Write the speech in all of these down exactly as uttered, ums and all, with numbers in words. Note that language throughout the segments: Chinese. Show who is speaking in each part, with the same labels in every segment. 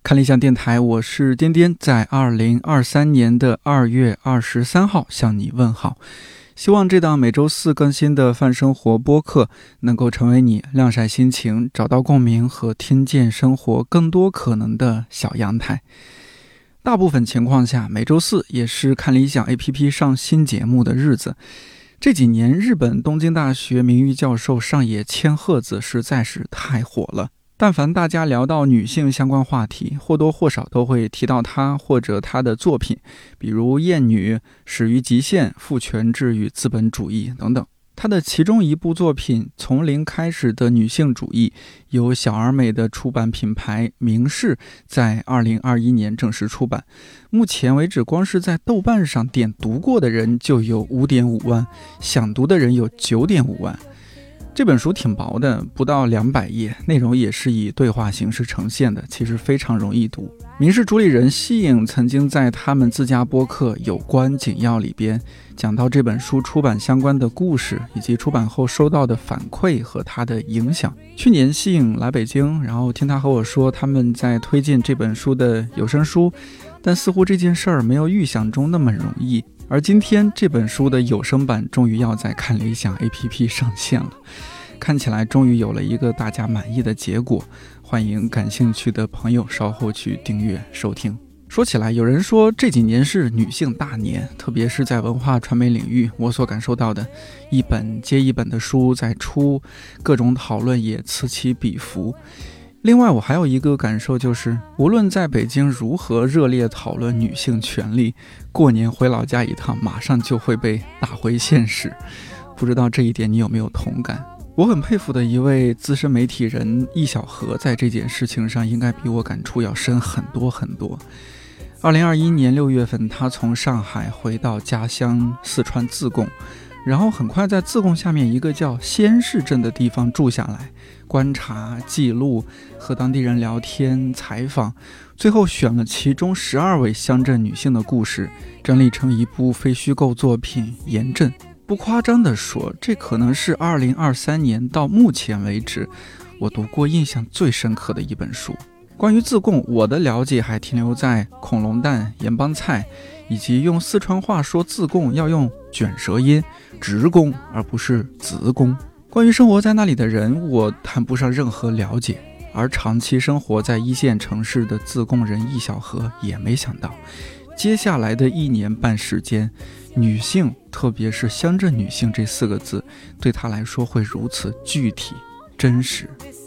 Speaker 1: 看理想电台，我是颠颠，在二零二三年的二月二十三号向你问好。希望这档每周四更新的泛生活播客能够成为你晾晒心情、找到共鸣和听见生活更多可能的小阳台。大部分情况下，每周四也是看理想 A P P 上新节目的日子。这几年，日本东京大学名誉教授上野千鹤子实在是太火了。但凡大家聊到女性相关话题，或多或少都会提到她或者她的作品，比如《厌女》、《始于极限》、《父权制与资本主义》等等。她的其中一部作品《从零开始的女性主义》，由小而美的出版品牌明世在二零二一年正式出版。目前为止，光是在豆瓣上点读过的人就有 五点五万，想读的人有 九点五万。这本书挺薄的，不到两百页，内容也是以对话形式呈现的，其实非常容易读。明世主理人西影曾经在他们自家播客有关紧要里边讲到这本书出版相关的故事，以及出版后收到的反馈和它的影响。去年西影来北京，然后听他和我说他们在推荐这本书的有声书，但似乎这件事儿没有预想中那么容易。而今天这本书的有声版终于要在看理想 A P P 上线了，看起来终于有了一个大家满意的结果，欢迎感兴趣的朋友稍后去订阅收听。说起来，有人说这几年是女性大年，特别是在文化传媒领域，我所感受到的一本接一本的书在出，各种讨论也此起彼伏。另外我还有一个感受，就是无论在北京如何热烈讨论女性权利，过年回老家一趟马上就会被打回现实。不知道这一点你有没有同感？我很佩服的一位资深媒体人易小荷，在这件事情上应该比我感触要深很多很多。二零二一年六月份，他从上海回到家乡四川自贡，然后很快在自贡下面一个叫仙市镇的地方住下来，观察、记录，和当地人聊天、采访，最后选了其中十二位乡镇女性的故事，整理成一部非虚构作品《盐镇》。不夸张地说，这可能是二零二三年到目前为止我读过印象最深刻的一本书。关于自贡，我的了解还停留在恐龙蛋、盐帮菜，以及用四川话说自贡要用卷舌音，直贡而不是子贡。关于生活在那里的人，我谈不上任何了解，而长期生活在一线城市的自贡人易小荷也没想到，接下来的一年半时间，女性，特别是乡镇女性这四个字，对她来说会如此具体、真实。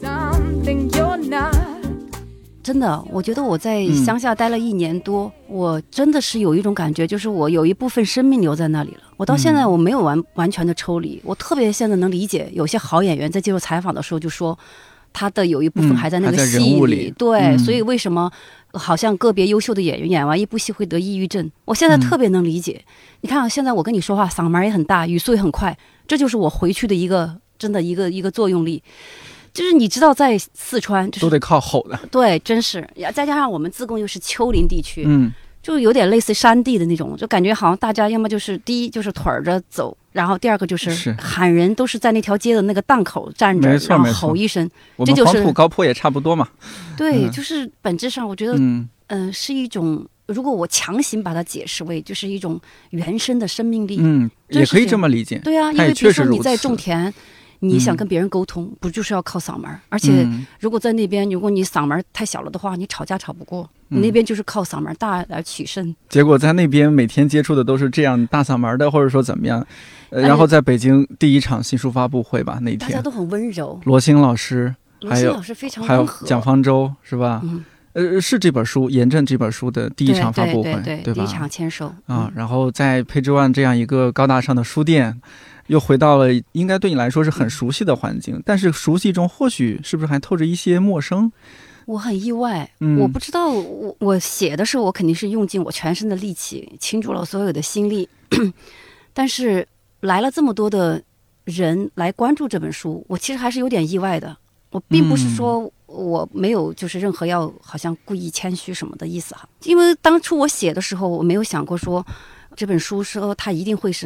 Speaker 2: 真的，我觉得我在乡下待了一年多、嗯、我真的是有一种感觉，就是我有一部分生命留在那里了。我到现在我没有完、嗯、完全的抽离。我特别现在能理解有些好演员在接受采访的时候就说他的有一部分还在那个戏里、嗯、里对、嗯、所以为什么好像个别优秀的演员演完一部戏会得抑郁症，我现在特别能理解、嗯、你看现在我跟你说话嗓门也很大，语速也很快，这就是我回去的一个真的一个一个作用力。就是你知道在四川、就是、
Speaker 1: 都得靠吼的，
Speaker 2: 对，真是，再加上我们自贡又是丘陵地区，
Speaker 1: 嗯，
Speaker 2: 就有点类似山地的那种，就感觉好像大家要么就是第一就是腿着走，然后第二个就是喊人都是在那条街的那个档口站着，然后吼一声，
Speaker 1: 我们黄土高坡也差不多嘛。
Speaker 2: 对、嗯，就是本质上我觉得，嗯、呃，是一种，如果我强行把它解释为就是一种原生的生命力，
Speaker 1: 嗯，也可以这么理解。
Speaker 2: 对啊，因为比如说你在种田。你想跟别人沟通、嗯、不就是要靠嗓门，而且如果在那边如果你嗓门太小了的话，你吵架吵不过、嗯、你那边就是靠嗓门大来取胜。
Speaker 1: 结果在那边每天接触的都是这样大嗓门的，或者说怎么样、呃、然后在北京第一场新书发布会吧，那天
Speaker 2: 大家都很温柔，
Speaker 1: 罗星老师
Speaker 2: 罗星老师非常
Speaker 1: 还有蒋方舟是吧、嗯呃，是这本书《盐镇》这本书的第一场发布会， 对, 对, 对, 对吧？
Speaker 2: 第一场签售
Speaker 1: 啊、嗯，然后在培之万这样一个高大上的书店，又回到了应该对你来说是很熟悉的环境，但是熟悉中或许是不是还透着一些陌生？
Speaker 2: 我很意外，嗯、我不知道我我写的时候我肯定是用尽我全身的力气，倾注了所有的心力，但是来了这么多的人来关注这本书，我其实还是有点意外的。我并不是说我没有就是任何要好像故意谦虚什么的意思哈，因为当初我写的时候我没有想过说这本书说它一定会是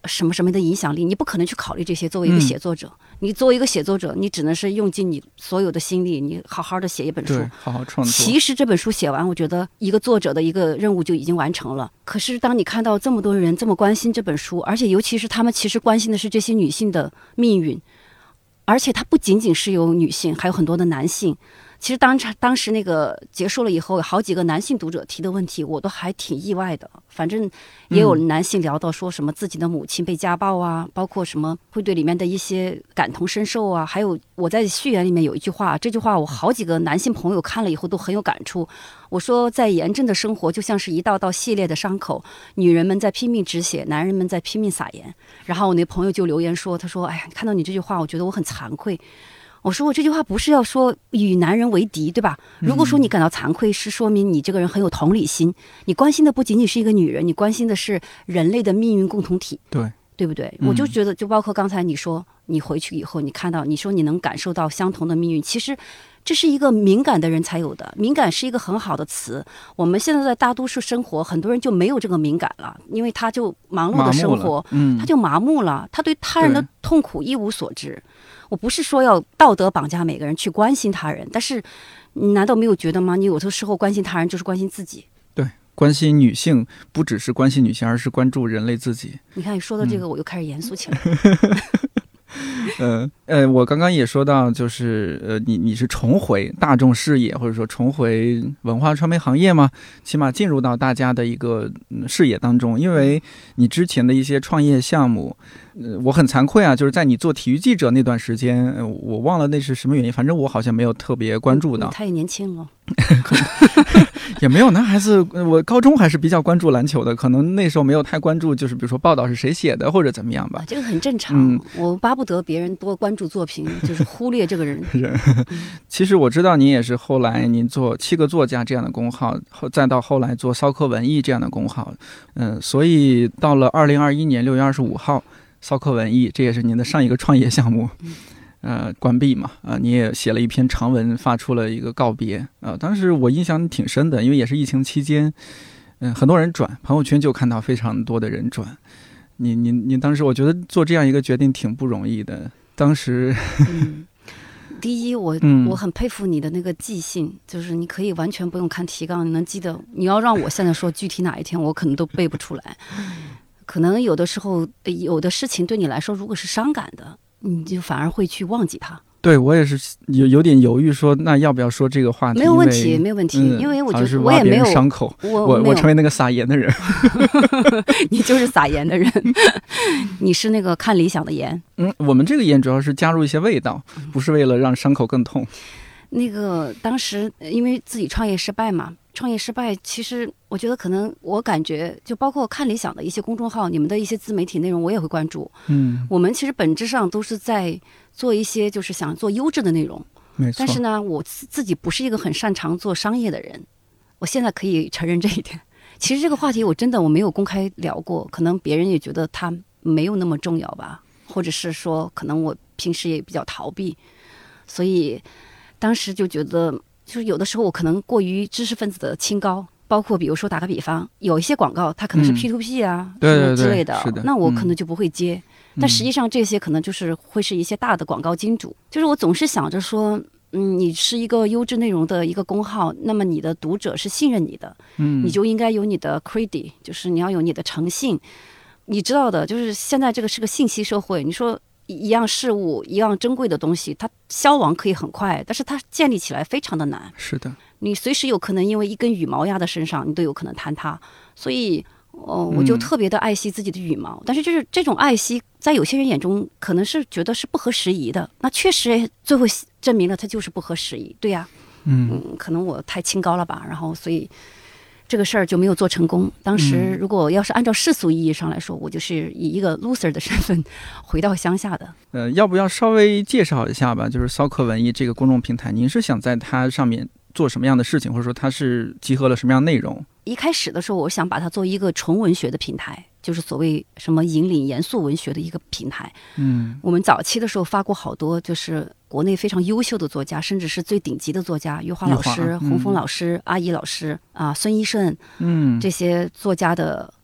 Speaker 2: 什么什么的影响力，你不可能去考虑这些。作为一个写作者，嗯、你作为一个写作者，你只能是用尽你所有的心力，你好好的写一本书，
Speaker 1: 好好创作。
Speaker 2: 其实这本书写完，我觉得一个作者的一个任务就已经完成了。可是当你看到这么多人这么关心这本书，而且尤其是他们其实关心的是这些女性的命运，而且它不仅仅是有女性，还有很多的男性。其实当当时那个结束了以后，有好几个男性读者提的问题，我都还挺意外的。反正也有男性聊到说什么自己的母亲被家暴啊，包括什么会对里面的一些感同身受啊。还有我在序言里面有一句话，这句话我好几个男性朋友看了以后都很有感触。我说，在炎症的生活就像是一道道系列的伤口，女人们在拼命止血，男人们在拼命撒盐。然后我那朋友就留言说，他说：“哎呀，看到你这句话，我觉得我很惭愧。”我说我这句话不是要说与男人为敌，对吧？如果说你感到惭愧，是说明你这个人很有同理心，你关心的不仅仅是一个女人，你关心的是人类的命运共同体，
Speaker 1: 对
Speaker 2: 对不对？我就觉得，就包括刚才你说，你回去以后，你看到，你说你能感受到相同的命运，其实这是一个敏感的人才有的。敏感是一个很好的词，我们现在在大都市生活，很多人就没有这个敏感了，因为他就忙碌的生活，嗯，他就麻木了，他对他人的痛苦一无所知。我不是说要道德绑架每个人去关心他人，但是你难道没有觉得吗？你有的时候关心他人就是关心自己。
Speaker 1: 对，关心女性不只是关心女性，而是关注人类自己。
Speaker 2: 你看你说到这个，嗯、我又开始严肃起来。
Speaker 1: 呃呃，我刚刚也说到，就是呃，你你是重回大众视野，或者说重回文化传媒行业吗？起码进入到大家的一个、嗯、视野当中，因为你之前的一些创业项目，呃，我很惭愧啊，就是在你做体育记者那段时间，呃、我忘了那是什么原因，反正我好像没有特别关注到。
Speaker 2: 你太年轻了。
Speaker 1: 也没有，男孩子我高中还是比较关注篮球的，可能那时候没有太关注，就是比如说报道是谁写的或者怎么样吧。
Speaker 2: 啊、这个很正常、嗯、我巴不得别人多关注作品，就是忽略这个人。
Speaker 1: 人其实我知道您也是后来您做七个作家这样的公号，再到后来做骚客文艺这样的公号，嗯，所以到了二零二一年六月二十五号，骚客文艺这也是您的上一个创业项目。嗯呃，关闭嘛，啊、呃，你也写了一篇长文，发出了一个告别，啊、呃，当时我印象挺深的，因为也是疫情期间，嗯、呃，很多人转朋友圈就看到非常多的人转，你你你当时我觉得做这样一个决定挺不容易的，当时，
Speaker 2: 嗯，第一我、嗯、我很佩服你的那个记性，就是你可以完全不用看提纲，你能记得，你要让我现在说具体哪一天，我可能都背不出来，可能有的时候有的事情对你来说如果是伤感的。你就反而会去忘记它。
Speaker 1: 对，我也是有有点犹豫，说那要不要说这个话题？
Speaker 2: 没有问题，没有问题，嗯、因为我觉得我也没有
Speaker 1: 伤口，
Speaker 2: 我
Speaker 1: 我我成为那个撒盐的人。
Speaker 2: 你就是撒盐的人，你是那个看理想的盐。
Speaker 1: 嗯，我们这个盐主要是加入一些味道，不是为了让伤口更痛。
Speaker 2: 那个当时因为自己创业失败嘛。创业失败，其实我觉得可能我感觉就包括看理想的一些公众号，你们的一些自媒体内容我也会关注。嗯，我们其实本质上都是在做一些就是想做优质的内容。
Speaker 1: 没错。
Speaker 2: 但是呢，我自己不是一个很擅长做商业的人，我现在可以承认这一点。其实这个话题我真的我没有公开聊过，可能别人也觉得它没有那么重要吧，或者是说可能我平时也比较逃避，所以当时就觉得。就是有的时候我可能过于知识分子的清高，包括比如说打个比方，有一些广告它可能是 P to P 啊、嗯、什么之类的，
Speaker 1: 对对对，
Speaker 2: 那我可能就不会接、嗯、但实际上这些可能就是会是一些大的广告金主。就是我总是想着说嗯，你是一个优质内容的一个公号，那么你的读者是信任你的，嗯，你就应该有你的 credit， 就是你要有你的诚信。你知道的，就是现在这个是个信息社会，你说一样事物一样珍贵的东西，它消亡可以很快，但是它建立起来非常的难。
Speaker 1: 是的，
Speaker 2: 你随时有可能因为一根羽毛压在身上，你都有可能坍塌。所以哦，我就特别的爱惜自己的羽毛、嗯、但是就是这种爱惜在有些人眼中可能是觉得是不合时宜的，那确实最后证明了它就是不合时宜。对呀、啊嗯，嗯，可能我太清高了吧，然后所以这个事儿就没有做成功。当时如果要是按照世俗意义上来说、嗯、我就是以一个 loser 的身份回到乡下的。
Speaker 1: 呃，要不要稍微介绍一下吧，就是骚客文艺这个公众平台，您是想在它上面做什么样的事情，或者说它是集合了什么样的内容？
Speaker 2: 一开始的时候我想把它做一个纯文学的平台，就是所谓什么引领严肃文学的一个平台。嗯，我们早期的时候发过好多就是国内非常优秀的作家，甚至是最顶级的作家，余华老师、洪峰老师、阿姨老师啊、孙一胜，嗯，这些作家的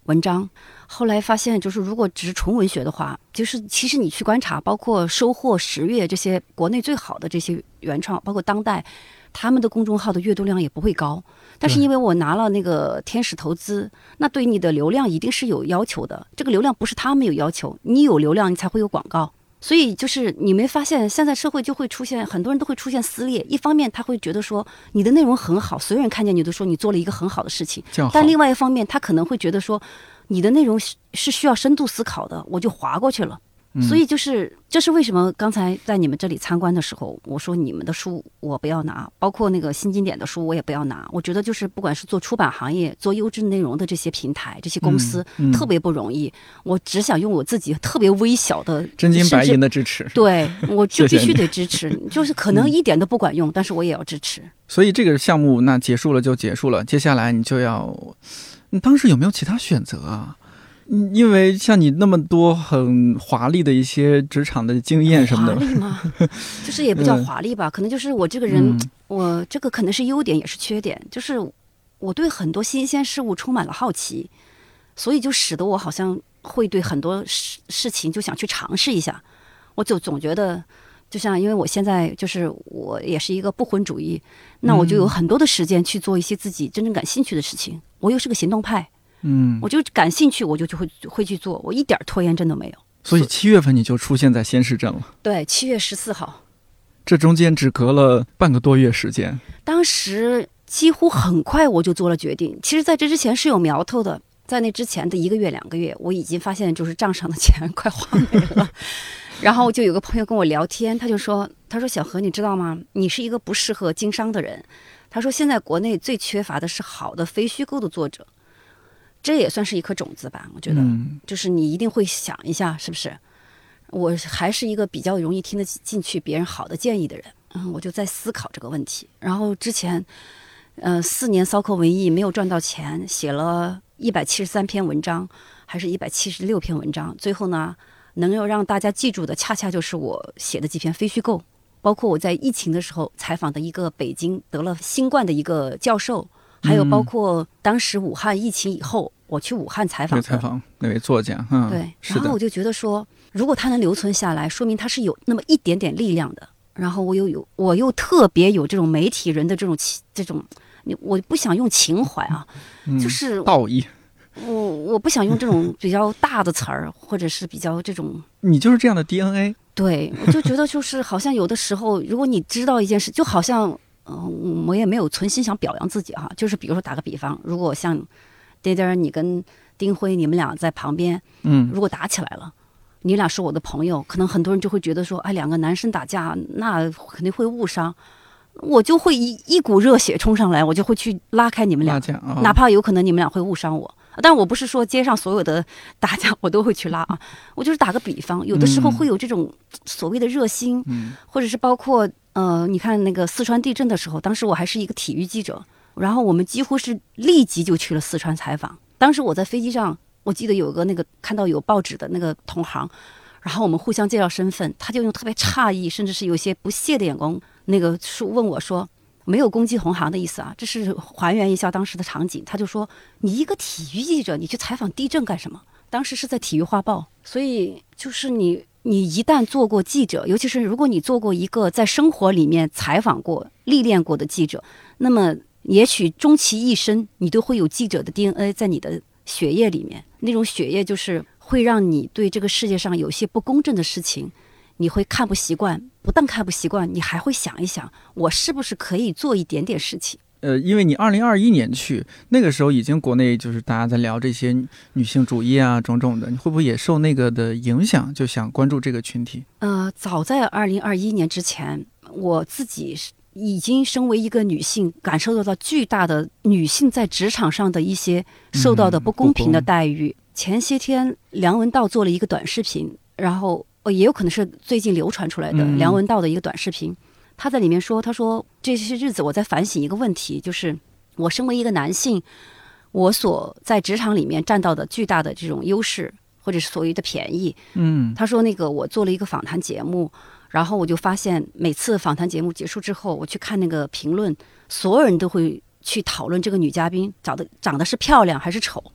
Speaker 2: 文章。后来发现，就是如果只是纯文学的话，就是其实你去观察，包括收获、十月这些国内最好的这些原创，包括当代，他们的公众号的阅读量也不会高。但是因为我拿了那个天使投资，那对你的流量一定是有要求的。这个流量不是他们有要求，你有流量你才会有广告。所以就是你没发现，现在社会就会出现很多人都会出现撕裂。一方面他会觉得说你的内容很好，所有人看见你都说你做了一个很好的事情，但另外一方面他可能会觉得说你的内容是需要深度思考的，我就划过去了。所以就是这是为什么刚才在你们这里参观的时候，我说你们的书我不要拿，包括那个新经典的书我也不要拿。我觉得就是不管是做出版行业、做优质内容的这些平台、这些公司，嗯嗯、特别不容易。我只想用我自己特别微小的
Speaker 1: 真金白银的支持，
Speaker 2: 对，我就必须得支持。就是可能一点都不管用，嗯、但是我也要支持。
Speaker 1: 所以这个项目那结束了就结束了，接下来你就要，你当时有没有其他选择啊？因为像你那么多很华丽的一些职场的经验什么的，
Speaker 2: 华丽吗？就是也不叫华丽吧，嗯、可能就是我这个人，嗯、我这个可能是优点也是缺点，就是我对很多新鲜事物充满了好奇，所以就使得我好像会对很多事事情就想去尝试一下。我就总觉得，就像因为我现在就是我也是一个不婚主义，那我就有很多的时间去做一些自己真正感兴趣的事情。我又是个行动派。
Speaker 1: 嗯，
Speaker 2: 我就感兴趣，我就就会会去做，我一点拖延症都没有。
Speaker 1: 所以七月份你就出现在先市镇了。
Speaker 2: 对，七月十四号，
Speaker 1: 这中间只隔了半个多月时间。
Speaker 2: 当时几乎很快我就做了决定。其实，在这之前是有苗头的，在那之前的一个月、两个月，我已经发现就是账上的钱快花没了。然后就有个朋友跟我聊天，他就说：“他说小何，你知道吗？你是一个不适合经商的人。他说现在国内最缺乏的是好的非虚构的作者。”这也算是一颗种子吧，我觉得，嗯、就是你一定会想一下，是不是？我还是一个比较容易听得进去别人好的建议的人，嗯，我就在思考这个问题。然后之前，呃，四年骚客文艺没有赚到钱，写了一百七十三篇文章，还是一百七十六篇文章，最后呢，能够让大家记住的，恰恰就是我写的几篇非虚构，包括我在疫情的时候采访的一个北京得了新冠的一个教授。还有包括当时武汉疫情以后，我去武汉采访，
Speaker 1: 采访那位作家，嗯，
Speaker 2: 对，然后我就觉得说，如果他能留存下来，说明他是有那么一点点力量的。然后我又有，我又特别有这种媒体人的这种这种，我不想用情怀啊，
Speaker 1: 嗯、
Speaker 2: 就是
Speaker 1: 道义，
Speaker 2: 我我不想用这种比较大的词儿，或者是比较这种，
Speaker 1: 你就是这样的 D N A。
Speaker 2: 对，我就觉得就是好像有的时候，如果你知道一件事，就好像。嗯，我也没有存心想表扬自己哈，就是比如说打个比方，如果像爹爹你跟丁辉你们俩在旁边，嗯，如果打起来了，你俩是我的朋友，可能很多人就会觉得说，哎，两个男生打架那肯定会误伤，我就会一一股热血冲上来，我就会去拉开你们俩，哦、哪怕有可能你们俩会误伤我。但我不是说街上所有的打架我都会去拉啊，我就是打个比方，有的时候会有这种所谓的热心，嗯、或者是包括。呃，你看那个四川地震的时候，当时我还是一个体育记者，然后我们几乎是立即就去了四川采访。当时我在飞机上，我记得有个那个看到有报纸的那个同行，然后我们互相介绍身份，他就用特别诧异，甚至是有些不屑的眼光，那个说问我说，没有攻击同行的意思啊，这是还原一下当时的场景。他就说，你一个体育记者，你去采访地震干什么？当时是在体育画报，所以就是你。你一旦做过记者，尤其是如果你做过一个在生活里面采访过、历练过的记者，那么也许终其一生，你都会有记者的 D N A 在你的血液里面。那种血液就是会让你对这个世界上有些不公正的事情，你会看不习惯。不但看不习惯，你还会想一想，我是不是可以做一点点事情。
Speaker 1: 呃，因为你二零二一年去，那个时候已经国内就是大家在聊这些女性主义啊种种的，你会不会也受那个的影响，就想关注这个群体？
Speaker 2: 呃，早在二零二一年之前，我自己已经身为一个女性，感受到巨大的女性在职场上的一些受到的不公平的待遇。嗯、前些天梁文道做了一个短视频，然后也有可能是最近流传出来的梁文道的一个短视频。嗯他在里面说，他说这些日子我在反省一个问题，就是我身为一个男性，我所在职场里面占到的巨大的这种优势，或者是所谓的便宜。嗯，他说那个我做了一个访谈节目，然后我就发现每次访谈节目结束之后，我去看那个评论，所有人都会去讨论这个女嘉宾长得长得是漂亮还是丑，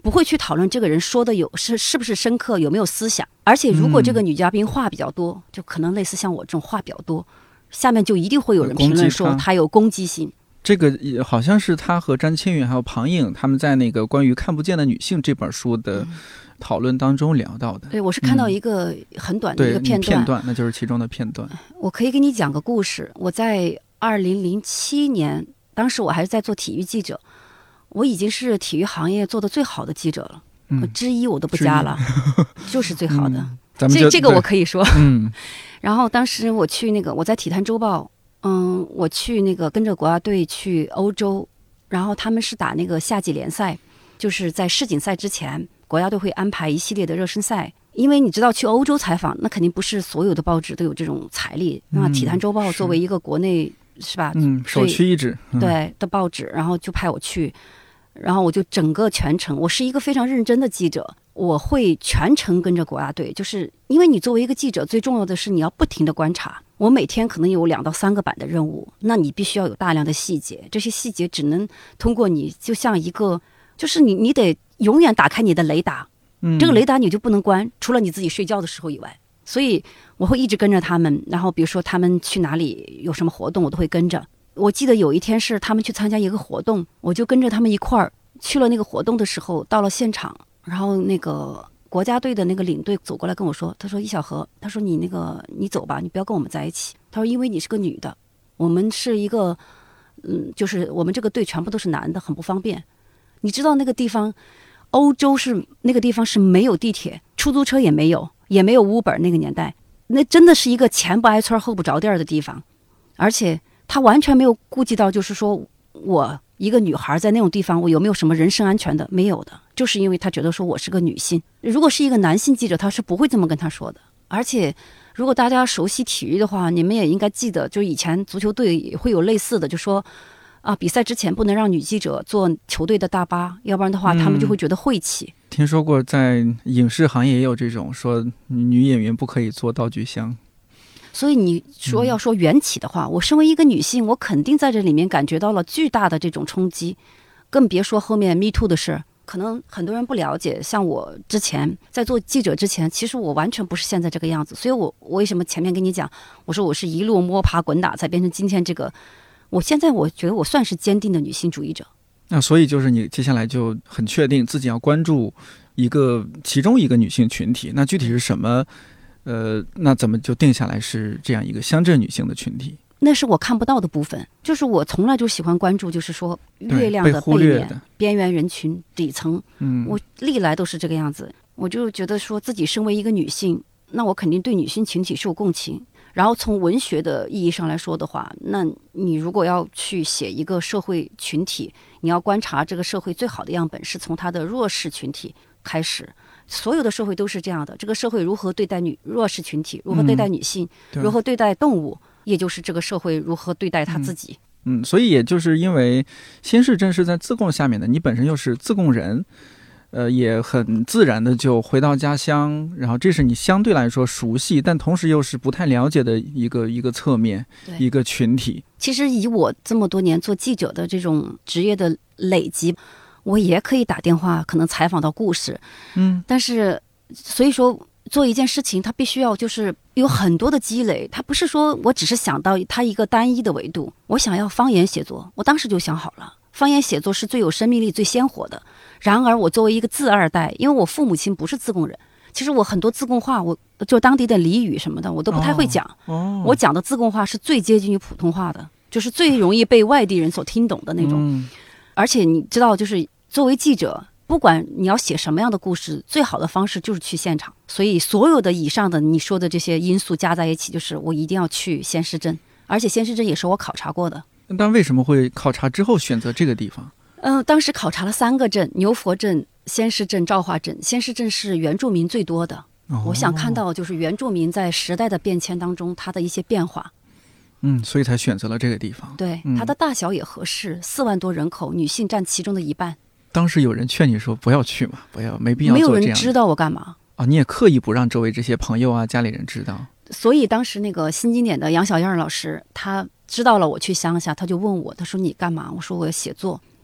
Speaker 2: 不会去讨论这个人说的有是是不是深刻，有没有思想。而且如果这个女嘉宾话比较多，嗯、就可能类似像我这种话比较多，下面就一定会有人评论说她有攻击性。
Speaker 1: 这个也好像是他和詹青云还有庞颖他们在那个关于看不见的女性这本书的讨论当中聊到的。
Speaker 2: 对，我是看到一个很短的一个片段，
Speaker 1: 嗯、片段那就是其中的片段。
Speaker 2: 我可以给你讲个故事。我在二零零七年，当时我还是在做体育记者，我已经是体育行业做的最好的记者了，嗯、之一我都不加了，就是最好的。嗯、
Speaker 1: 咱们就
Speaker 2: 这这个我可以说。
Speaker 1: 嗯。
Speaker 2: 然后当时我去那个我在体坛周报。嗯，我去那个跟着国家队去欧洲，然后他们是打那个夏季联赛，就是在世锦赛之前，国家队会安排一系列的热身赛。因为你知道去欧洲采访，那肯定不是所有的报纸都有这种财力。那、嗯、体坛周报作为一个国内 是, 是吧，
Speaker 1: 嗯，首屈一指、
Speaker 2: 嗯、对的报纸，然后就派我去，然后我就整个全程，我是一个非常认真的记者。我会全程跟着国家队，就是因为你作为一个记者，最重要的是你要不停的观察。我每天可能有两到三个版的任务，那你必须要有大量的细节，这些细节只能通过你，就像一个，就是你你得永远打开你的雷达，嗯，这个雷达你就不能关，除了你自己睡觉的时候以外。所以我会一直跟着他们，然后比如说他们去哪里有什么活动，我都会跟着。我记得有一天是他们去参加一个活动，我就跟着他们一块儿去了那个活动的时候，到了现场。然后那个国家队的那个领队走过来跟我说，他说易小荷，他说你那个你走吧，你不要跟我们在一起。他说因为你是个女的，我们是一个嗯，就是我们这个队全部都是男的，很不方便。你知道那个地方，欧洲是那个地方是没有地铁，出租车也没有，也没有 Uber， 那个年代，那真的是一个前不挨村后不着店的地方。而且他完全没有顾及到，就是说我一个女孩在那种地方，我有没有什么人身安全的？没有的，就是因为他觉得说我是个女性。如果是一个男性记者，他是不会这么跟他说的。而且如果大家熟悉体育的话，你们也应该记得，就以前足球队也会有类似的，就说啊，比赛之前不能让女记者坐球队的大巴，要不然的话他们就会觉得晦气。
Speaker 1: 嗯、听说过在影视行业也有这种说女演员不可以坐道具箱。
Speaker 2: 所以你说要说缘起的话、嗯、我身为一个女性，我肯定在这里面感觉到了巨大的这种冲击，更别说后面 Me Too 的事。可能很多人不了解，像我之前在做记者之前，其实我完全不是现在这个样子。所以我我为什么前面跟你讲，我说我是一路摸爬滚打才变成今天这个，我现在我觉得我算是坚定的女性主义者。
Speaker 1: 那所以就是你接下来就很确定自己要关注一个其中一个女性群体，那具体是什么？呃，那怎么就定下来是这样一个乡镇女性的群体？
Speaker 2: 那是我看不到的部分，就是我从来就喜欢关注，就是说月亮的背面、边缘人群、底层。嗯，我历来都是这个样子。我就觉得说自己身为一个女性，那我肯定对女性群体是有共情。然后从文学的意义上来说的话，那你如果要去写一个社会群体，你要观察这个社会最好的样本是从它的弱势群体开始。所有的社会都是这样的，这个社会如何对待女弱势群体，如何对待女性、嗯、如何对待动物，也就是这个社会如何对待他自己。
Speaker 1: 嗯, 嗯，所以也就是因为新市镇是在自贡下面的，你本身又是自贡人，呃，也很自然的就回到家乡，然后这是你相对来说熟悉，但同时又是不太了解的一个一个侧面，一个群体。
Speaker 2: 其实以我这么多年做记者的这种职业的累积，我也可以打电话，可能采访到故事，嗯，但是所以说做一件事情，它必须要就是有很多的积累，它不是说我只是想到它一个单一的维度。我想要方言写作，我当时就想好了，方言写作是最有生命力、最鲜活的。然而，我作为一个字二代，因为我父母亲不是自贡人，其实我很多自贡话，我就当地的俚语什么的，我都不太会讲。哦哦、我讲的自贡话是最接近于普通话的，就是最容易被外地人所听懂的那种。嗯、而且你知道，就是作为记者，不管你要写什么样的故事，最好的方式就是去现场。所以所有的以上的你说的这些因素加在一起，就是我一定要去仙石镇，而且仙石镇也是我考察过的。
Speaker 1: 但为什么会考察之后选择这个地方？
Speaker 2: 嗯、呃，当时考察了三个镇：牛佛镇、仙石镇、昭化镇。仙石镇是原住民最多的，哦、我想看到就是原住民在时代的变迁当中它的一些变化。
Speaker 1: 嗯，所以才选择了这个地方。
Speaker 2: 对，它的大小也合适，四万多人口，女性占其中的一半。
Speaker 1: 当时有人劝你说不要去嘛，不要，没必要做这样。
Speaker 2: 没有人知道我干嘛
Speaker 1: 啊？你也刻意不让周围这些朋友啊、家里人知道。
Speaker 2: 所以当时那个新经典的杨小燕老师，他知道了我去乡下，他就问我，他说你干嘛？我说我要写作。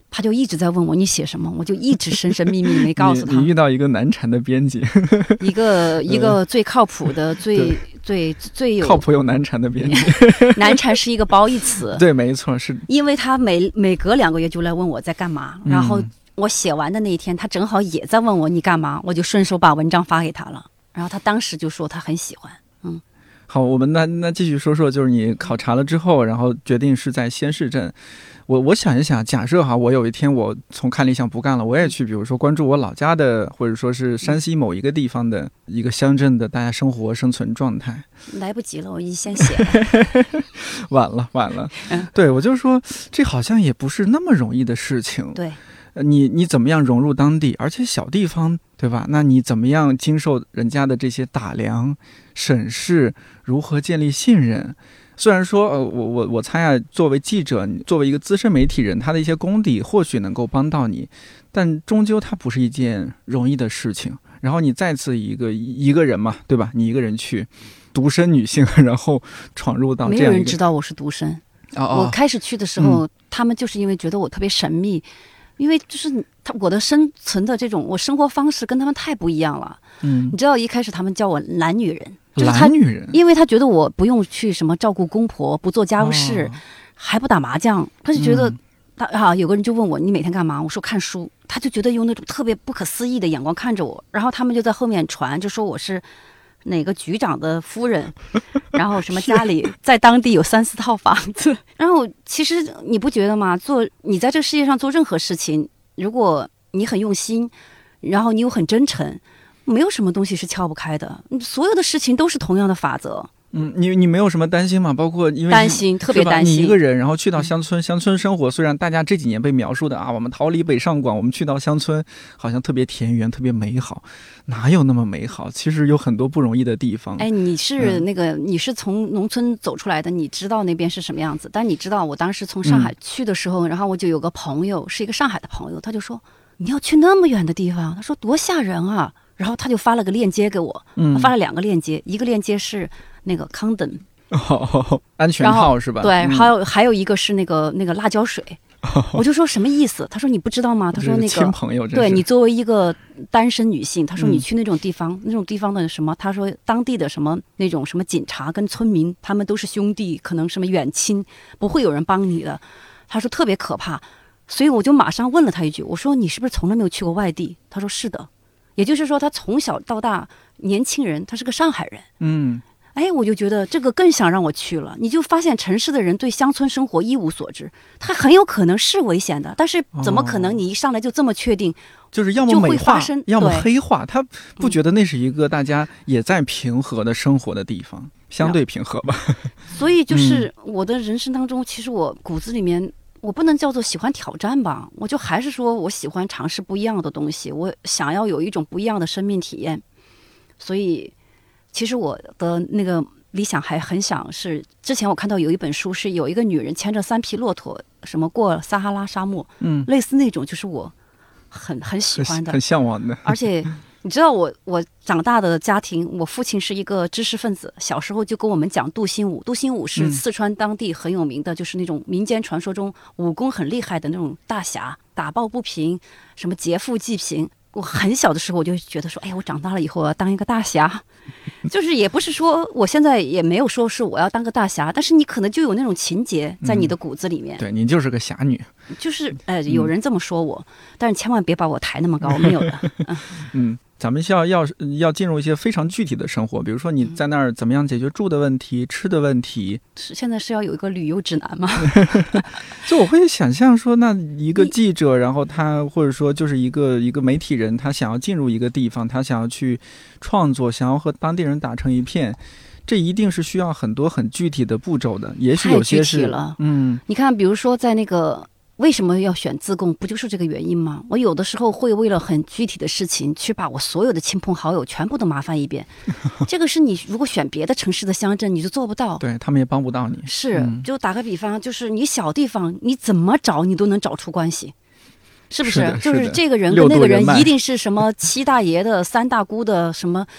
Speaker 2: 他就一直在问我你写什么，我就一直神神秘秘没告诉他。
Speaker 1: 你, 你遇到一个难缠的编辑，
Speaker 2: 一个一个最靠谱的、最最最有
Speaker 1: 靠谱又难缠的编辑。
Speaker 2: 难缠是一个褒义词，
Speaker 1: 对，没错，是
Speaker 2: 因为他每每隔两个月就来问我在干嘛，然后我写完的那一天，他正好也在问我你干嘛，我就顺手把文章发给他了，然后他当时就说他很喜欢。嗯，
Speaker 1: 好，我们那那继续说说，就是你考察了之后，然后决定是在仙市镇。我我想一想，假设哈，我有一天我从看理想不干了，我也去，比如说关注我老家的，或者说是山西某一个地方的一个乡镇的大家生活生存状态。
Speaker 2: 来不及了，我已经先写了。
Speaker 1: 晚了，晚了。
Speaker 2: 嗯，
Speaker 1: 对，我就说这好像也不是那么容易的事情。
Speaker 2: 对。
Speaker 1: 你你怎么样融入当地，而且小地方对吧，那你怎么样经受人家的这些打量审视，如何建立信任。虽然说呃，我我我猜啊，作为记者，作为一个资深媒体人，他的一些功底或许能够帮到你，但终究它不是一件容易的事情。然后你再次一个一个人嘛，对吧，你一个人去独身女性，然后闯入到这样一个，
Speaker 2: 没有人知道我是独身。
Speaker 1: 哦哦，
Speaker 2: 我开始去的时候、嗯、他们就是因为觉得我特别神秘，因为就是他我的生存的这种我生活方式跟他们太不一样了。
Speaker 1: 嗯，
Speaker 2: 你知道一开始他们叫我懒女人，就是他
Speaker 1: 懒女人，
Speaker 2: 因为他觉得我不用去什么照顾公婆，不做家务事、哦、还不打麻将，他就觉得、嗯、他啊，有个人就问我你每天干嘛，我说看书，他就觉得用那种特别不可思议的眼光看着我，然后他们就在后面传，就说我是哪个局长的夫人，然后什么家里在当地有三四套房子。然后其实你不觉得吗？做你在这个世界上做任何事情，如果你很用心，然后你又很真诚，没有什么东西是撬不开的，所有的事情都是同样的法则。
Speaker 1: 嗯，你你没有什么担心吗？包括因为
Speaker 2: 担心，特别担心。
Speaker 1: 你一个人，然后去到乡村，乡村生活虽然大家这几年被描述的啊，我们逃离北上广，我们去到乡村，好像特别田园，特别美好，哪有那么美好？其实有很多不容易的地方。
Speaker 2: 哎，你是那个、嗯、你是从农村走出来的，你知道那边是什么样子。但你知道，我当时从上海去的时候、嗯，然后我就有个朋友，是一个上海的朋友，他就说你要去那么远的地方，他说多吓人啊。然后他就发了个链接给我，嗯，发了两个链接，一个链接是那个 condom。
Speaker 1: 哦，安全套是吧？
Speaker 2: 对，嗯、还有还有一个是那个那个辣椒水，哦、我就说什么意思？他说你不知道吗？他说那个
Speaker 1: 亲朋友，
Speaker 2: 对你作为一个单身女性，他说你去那种地方，嗯、那种地方的什么？他说当地的什么那种什么警察跟村民，他们都是兄弟，可能什么远亲，不会有人帮你的。他说特别可怕，所以我就马上问了他一句，我说你是不是从来没有去过外地？他说是的。也就是说他从小到大年轻人，他是个上海人。
Speaker 1: 嗯，
Speaker 2: 哎，我就觉得这个更想让我去了。你就发现城市的人对乡村生活一无所知，他很有可能是危险的，但是怎么可能你一上来就这么确定、哦、
Speaker 1: 就是要么美化要么黑化，他不觉得那是一个大家也在平和的生活的地方、嗯、相对平和吧。
Speaker 2: 所以就是我的人生当中、嗯、其实我骨子里面我不能叫做喜欢挑战吧，我就还是说我喜欢尝试不一样的东西，我想要有一种不一样的生命体验。所以其实我的那个理想还很想是，之前我看到有一本书是有一个女人牵着三匹骆驼什么过撒哈拉沙漠，嗯，类似那种就是我很很喜欢的，
Speaker 1: 很向往的。
Speaker 2: 而且你知道我我长大的家庭，我父亲是一个知识分子，小时候就跟我们讲杜兴武。杜兴武是四川当地很有名的、嗯、就是那种民间传说中武功很厉害的那种大侠，打抱不平，什么劫富济贫。我很小的时候我就觉得说，哎，我长大了以后我要当一个大侠。就是也不是说我现在也没有说是我要当个大侠，但是你可能就有那种情节在你的骨子里面、
Speaker 1: 嗯、对，你就是个侠女，
Speaker 2: 就是呃，有人这么说我、嗯、但是千万别把我抬那么高，没有的。嗯
Speaker 1: 嗯，咱们需要要要进入一些非常具体的生活，比如说你在那儿怎么样解决住的问题、嗯、吃的问题。
Speaker 2: 是现在是要有一个旅游指南吗？
Speaker 1: 就我会想象说，那一个记者，然后他或者说就是一个一个媒体人，他想要进入一个地方，他想要去创作，想要和当地人打成一片，这一定是需要很多很具体的步骤的。也许有些是
Speaker 2: 太具体了，
Speaker 1: 嗯，
Speaker 2: 你看，比如说在那个。为什么要选自贡？不就是这个原因吗？我有的时候会为了很具体的事情去把我所有的亲朋好友全部都麻烦一遍，这个是你如果选别的城市的乡镇你就做不到，
Speaker 1: 对，他们也帮不到你。
Speaker 2: 是、嗯、就打个比方，就是你小地方你怎么找你都能找出关系，是不是？
Speaker 1: 是
Speaker 2: 就是这个人跟那个人一定是什么七大爷的三大姑的什么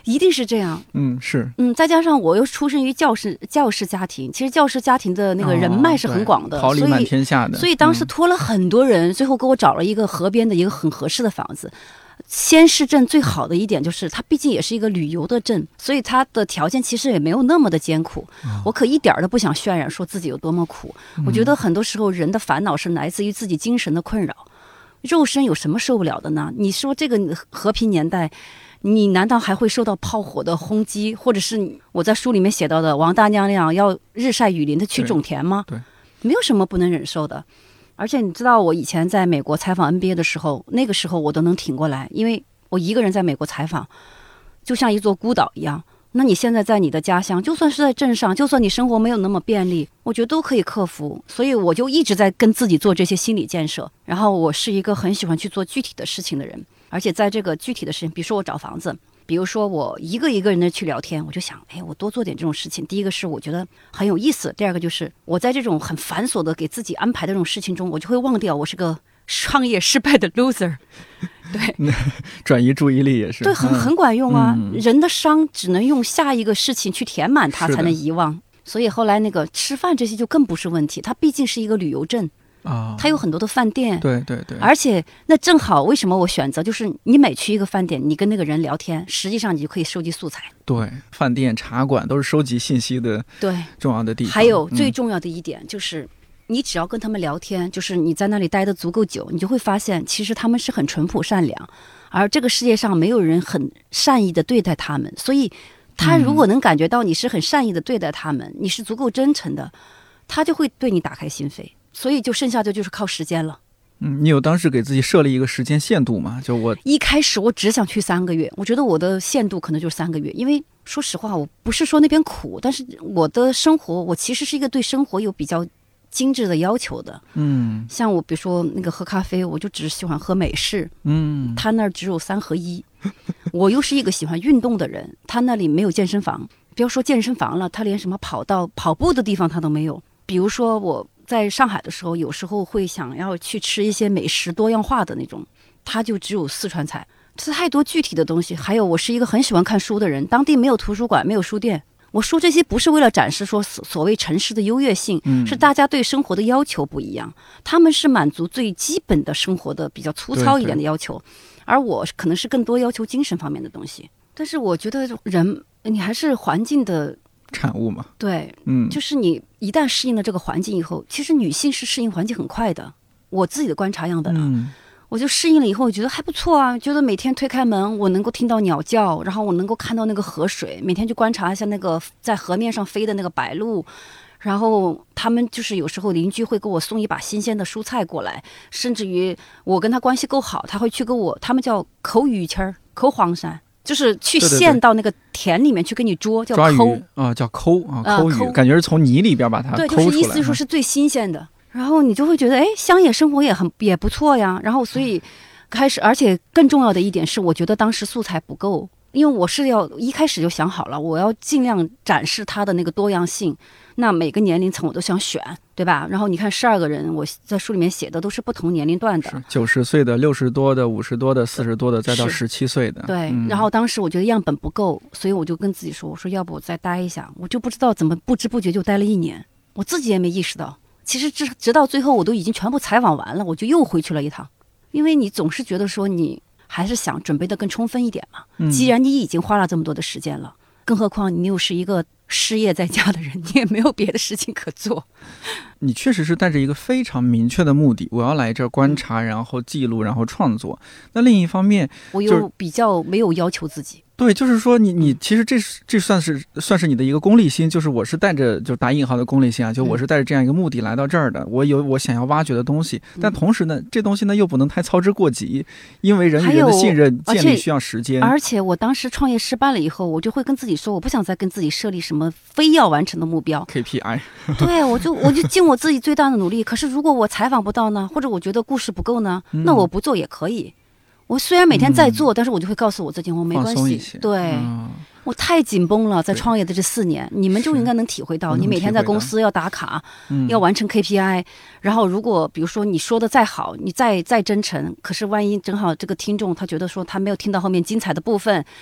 Speaker 2: 一定是这样。
Speaker 1: 嗯，是，
Speaker 2: 嗯，再加上我又出身于教师教师家庭，其实教师家庭的那个人脉是很广的，
Speaker 1: 哦、桃李满天下的，
Speaker 2: 所以当时托了很多人，嗯、最后给我找了一个河边的一个很合适的房子。仙市镇最好的一点就是它毕竟也是一个旅游的镇，所以它的条件其实也没有那么的艰苦。哦、我可一点都不想渲染说自己有多么苦，嗯、我觉得很多时候人的烦恼是来自于自己精神的困扰，肉身有什么受不了的呢？你说这个和平年代，你难道还会受到炮火的轰击，或者是我在书里面写到的王大娘娘要日晒雨淋的去种田吗？
Speaker 1: 对，对，
Speaker 2: 没有什么不能忍受的。而且你知道我以前在美国采访 N B A 的时候，那个时候我都能挺过来，因为我一个人在美国采访就像一座孤岛一样。那你现在在你的家乡，就算是在镇上，就算你生活没有那么便利，我觉得都可以克服。所以我就一直在跟自己做这些心理建设。然后我是一个很喜欢去做具体的事情的人，而且在这个具体的事情，比如说我找房子，比如说我一个一个人的去聊天，我就想，哎，我多做点这种事情。第一个是我觉得很有意思，第二个就是我在这种很繁琐的给自己安排的这种事情中，我就会忘掉我是个创业失败的 loser。 对，
Speaker 1: 转移注意力也是
Speaker 2: 对，很很管用啊、嗯、人的伤只能用下一个事情去填满它才能遗忘。所以后来那个吃饭这些就更不是问题，它毕竟是一个旅游镇啊，它有很多的饭店，
Speaker 1: 对对对，
Speaker 2: 而且那正好，为什么我选择就是你每去一个饭店，你跟那个人聊天，实际上你就可以收集素材。
Speaker 1: 对，饭店茶馆都是收集信息的对重要的地方。
Speaker 2: 还有最重要的一点、嗯、就是你只要跟他们聊天，就是你在那里待得足够久，你就会发现其实他们是很淳朴善良，而这个世界上没有人很善意的对待他们。所以他如果能感觉到你是很善意的对待他们、嗯、你是足够真诚的，他就会对你打开心扉。所以就剩下的就是靠时间了。
Speaker 1: 嗯，你有当时给自己设立一个时间限度吗？就我
Speaker 2: 一开始我只想去三个月，我觉得我的限度可能就是三个月，因为说实话我不是说那边苦，但是我的生活我其实是一个对生活有比较精致的要求的。嗯，像我比如说那个喝咖啡，我就只喜欢喝美式，嗯，他那儿只有三合一。我又是一个喜欢运动的人，他那里没有健身房，不要说健身房了，他连什么跑道跑步的地方他都没有。比如说我在上海的时候，有时候会想要去吃一些美食多样化的那种，它就只有四川菜，这太多具体的东西。还有我是一个很喜欢看书的人，当地没有图书馆，没有书店。我说这些不是为了展示说所谓城市的优越性、嗯、是大家对生活的要求不一样，他们是满足最基本的生活的比较粗糙一点的要求，而我可能是更多要求精神方面的东西。但是我觉得人你还是环境的
Speaker 1: 产物嘛，
Speaker 2: 对，嗯，就是你一旦适应了这个环境以后，其实女性是适应环境很快的。我自己的观察样本啊、嗯，我就适应了以后，我觉得还不错啊，觉得每天推开门，我能够听到鸟叫，然后我能够看到那个河水，每天去观察一下那个在河面上飞的那个白鹭，然后他们就是有时候邻居会给我送一把新鲜的蔬菜过来，甚至于我跟他关系够好，他会去给我，他们叫抠鱼签儿、抠黄鳝。就是去陷到那个田里面去跟你捉，叫抠
Speaker 1: 啊，叫抠啊，抠鱼、呃，感觉是从泥里边把它抠出来。
Speaker 2: 对，就是意思说是最新鲜的。然后你就会觉得，哎，乡野生活也很也不错呀。然后所以开始，而且更重要的一点是，我觉得当时素材不够，因为我是要一开始就想好了，我要尽量展示它的那个多样性。那每个年龄层我都想选，对吧？然后你看十二个人，我在书里面写的都是不同年龄段的，
Speaker 1: 九十岁的、六十多的、五十多的、四十多的，再到十七岁的。
Speaker 2: 对、嗯，然后当时我觉得样本不够，所以我就跟自己说，我说要不我再待一下，我就不知道怎么不知不觉就待了一年，我自己也没意识到。其实直直到最后我都已经全部采访完了，我就又回去了一趟，因为你总是觉得说你还是想准备的更充分一点嘛。嗯、既然你已经花了这么多的时间了，更何况你又是一个失业在家的人，你也没有别的事情可做。
Speaker 1: 你确实是带着一个非常明确的目的，我要来这儿观察，然后记录，然后创作。那另一方面，
Speaker 2: 我又比较没有要求自己。
Speaker 1: 对，就是说你你其实这是这算是算是你的一个功利心，就是我是带着就打引号的功利心啊，就我是带着这样一个目的来到这儿的，嗯、我有我想要挖掘的东西，但同时呢，这东西呢又不能太操之过急，因为人与人的信任建立需要时间。
Speaker 2: 而且我当时创业失败了以后，我就会跟自己说，我不想再跟自己设立什么非要完成的目标
Speaker 1: K P I。
Speaker 2: 对，我就我就尽我自己最大的努力。可是如果我采访不到呢，或者我觉得故事不够呢，嗯、那我不做也可以。我虽然每天在做、嗯、但是我就会告诉我自己我没关系。对、嗯、我太紧绷了，在创业的这四年你们就应该能体会到，你每天在公司要打卡、嗯、要完成 K P I， 然后如果比如说你说的再好，你再再真诚，可是万一正好这个听众他觉得说他没有听到后面精彩的部分，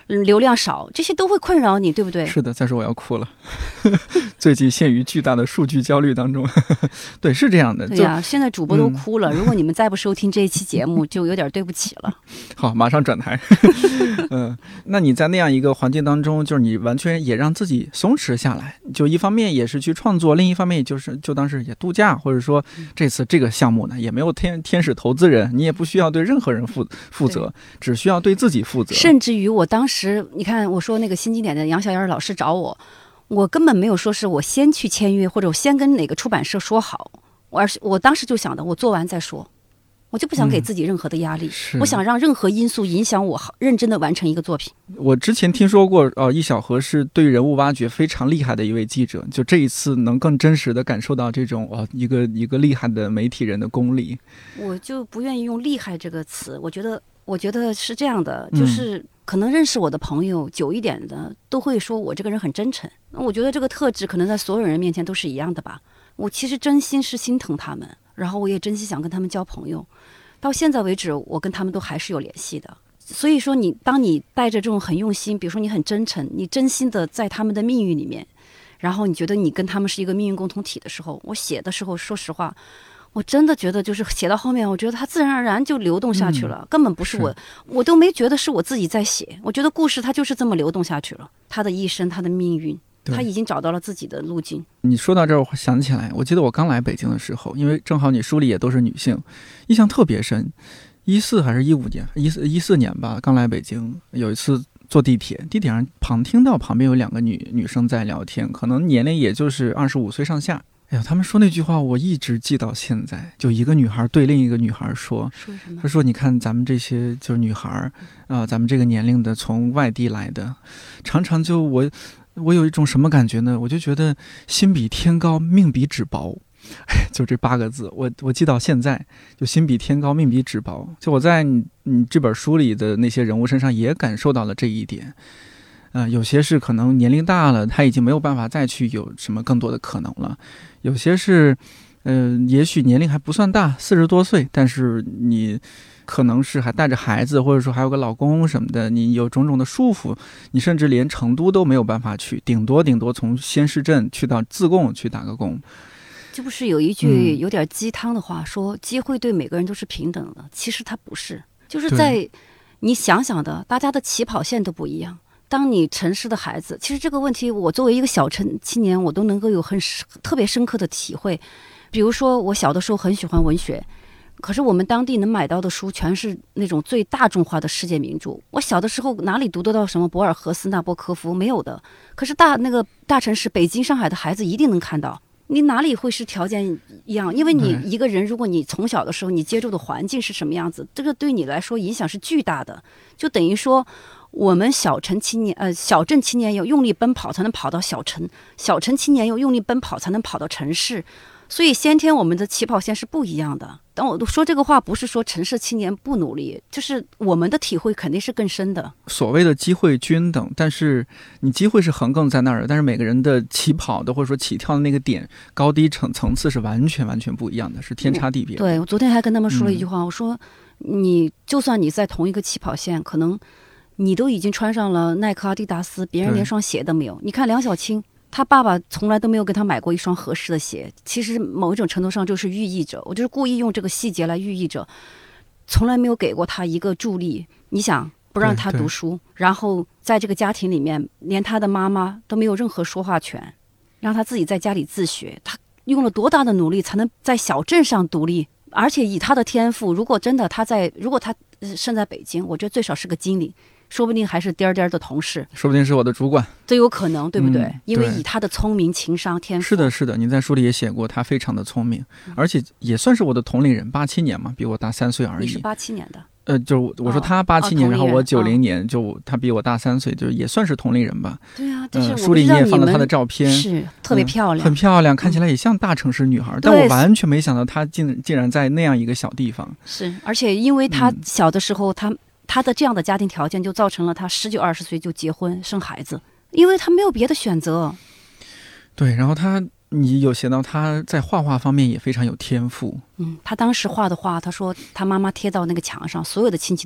Speaker 2: 流量少，这些都会困扰你，对不对？
Speaker 1: 是的，再说我要哭了。最近陷于巨大的数据焦虑当中。对，是这样的。
Speaker 2: 对呀、啊，现在主播都哭了、嗯、如果你们再不收听这一期节目就有点对不起了。
Speaker 1: 好，马上转台。嗯，那你在那样一个环境当中，就是你完全也让自己松弛下来，就一方面也是去创作，另一方面就是就当是也度假，或者说这次这个项目呢也没有天天使投资人，你也不需要对任何人负负责，只需要对自己负责。
Speaker 2: 甚至于我当时你看我说那个新经典的杨小燕老师找我，我根本没有说是我先去签约，或者我先跟哪个出版社说好，而是我当时就想的我做完再说，我就不想给自己任何的压力、嗯、我想让任何因素影响我认真的完成一个作品。
Speaker 1: 我之前听说过呃，易小河是对人物挖掘非常厉害的一位记者，就这一次能更真实的感受到这种呃一个一个厉害的媒体人的功力。
Speaker 2: 我就不愿意用厉害这个词，我觉得我觉得是这样的，就是可能认识我的朋友久一点的都会说我这个人很真诚，我觉得这个特质可能在所有人面前都是一样的吧。我其实真心是心疼他们，然后我也真心想跟他们交朋友，到现在为止我跟他们都还是有联系的。所以说你当你带着这种很用心，比如说你很真诚，你真心的在他们的命运里面，然后你觉得你跟他们是一个命运共同体的时候，我写的时候说实话我真的觉得就是写到后面我觉得它自然而然就流动下去了、嗯、根本不是我是我都没觉得是我自己在写，我觉得故事它就是这么流动下去了，他的一生他的命运他已经找到了自己的路径。
Speaker 1: 你说到这儿我想起来，我记得我刚来北京的时候，因为正好你书里也都是女性，印象特别深。一四还是一五年一四一四年吧，刚来北京，有一次坐地铁，地铁上旁听到旁边有两个女女生在聊天，可能年龄也就是二十五岁上下。哎呀，他们说那句话我一直记到现在，就一个女孩对另一个女孩说，她说你看咱们这些就是女孩啊、呃，咱们这个年龄的从外地来的，常常就我我有一种什么感觉呢？我就觉得心比天高，命比纸薄。就这八个字我我记到现在，就心比天高命比纸薄。就我在你你这本书里的那些人物身上也感受到了这一点。呃，有些是可能年龄大了，他已经没有办法再去有什么更多的可能了。有些是呃，也许年龄还不算大，四十多岁，但是你可能是还带着孩子，或者说还有个老公什么的，你有种种的束缚，你甚至连成都都没有办法去，顶多顶多从仙市镇去到自贡去打个工。
Speaker 2: 这不是有一句有点鸡汤的话、嗯、说机会对每个人都是平等的，其实它不是，就是在你想想的，大家的起跑线都不一样。当你城市的孩子，其实这个问题我作为一个小城青年我都能够有很特别深刻的体会。比如说我小的时候很喜欢文学，可是我们当地能买到的书全是那种最大众化的世界名著，我小的时候哪里读得到什么博尔赫斯、纳博科夫，没有的。可是大那个大城市北京上海的孩子一定能看到，你哪里会是条件一样？因为你一个人如果你从小的时候你接触的环境是什么样子，这个对你来说影响是巨大的。就等于说我们小城青年呃小镇青年要用力奔跑才能跑到小城，小城青年要用力奔跑才能跑到城市，所以先天我们的起跑线是不一样的。但我说这个话不是说城市青年不努力，就是我们的体会肯定是更深的。
Speaker 1: 所谓的机会均等，但是你机会是横亘在那儿的，但是每个人的起跑的或者说起跳的那个点高低层层次是完全完全不一样的，是天差地别的。
Speaker 2: 对，我昨天还跟他们说了一句话、嗯、我说你就算你在同一个起跑线，可能你都已经穿上了耐克阿迪达斯，别人连双鞋都没有。你看梁小青，他爸爸从来都没有给他买过一双合适的鞋，其实某一种程度上就是寓意着，我就是故意用这个细节来寓意着，从来没有给过他一个助力。你想不让他读书，然后在这个家庭里面连他的妈妈都没有任何说话权，让他自己在家里自学，他用了多大的努力才能在小镇上独立？而且以他的天赋，如果真的他在如果他生在北京，我觉得最少是个经理，说不定还是颠颠的同事，
Speaker 1: 说不定是我的主管，
Speaker 2: 都有可能，对不对？
Speaker 1: 嗯、
Speaker 2: 因为以他的聪明、情商、天赋，
Speaker 1: 是的，是的。你在书里也写过，他非常的聪明，嗯、而且也算是我的同龄人，八七年嘛，比我大三岁而已。
Speaker 2: 你是八七年的？
Speaker 1: 呃，就我说他八七年、
Speaker 2: 哦，
Speaker 1: 然后我九零年，就他比我大三岁，就也算是同龄人吧。
Speaker 2: 对啊，但是、呃、
Speaker 1: 书里你也放了他的照片，
Speaker 2: 是特别漂亮、
Speaker 1: 嗯，很漂亮，看起来也像大城市女孩，嗯、但我完全没想到她竟竟然在那样一个小地方。
Speaker 2: 是，而且因为她小的时候，她、嗯、她的这样的家庭条件，就造成了她十九二十岁就结婚生孩子，因为她没有别的选择。
Speaker 1: 对，然后她。你有写到他在画画方面也非常有天赋。
Speaker 2: 嗯，他当时画的画，他说他妈妈贴到那个墙上，所有的亲戚都会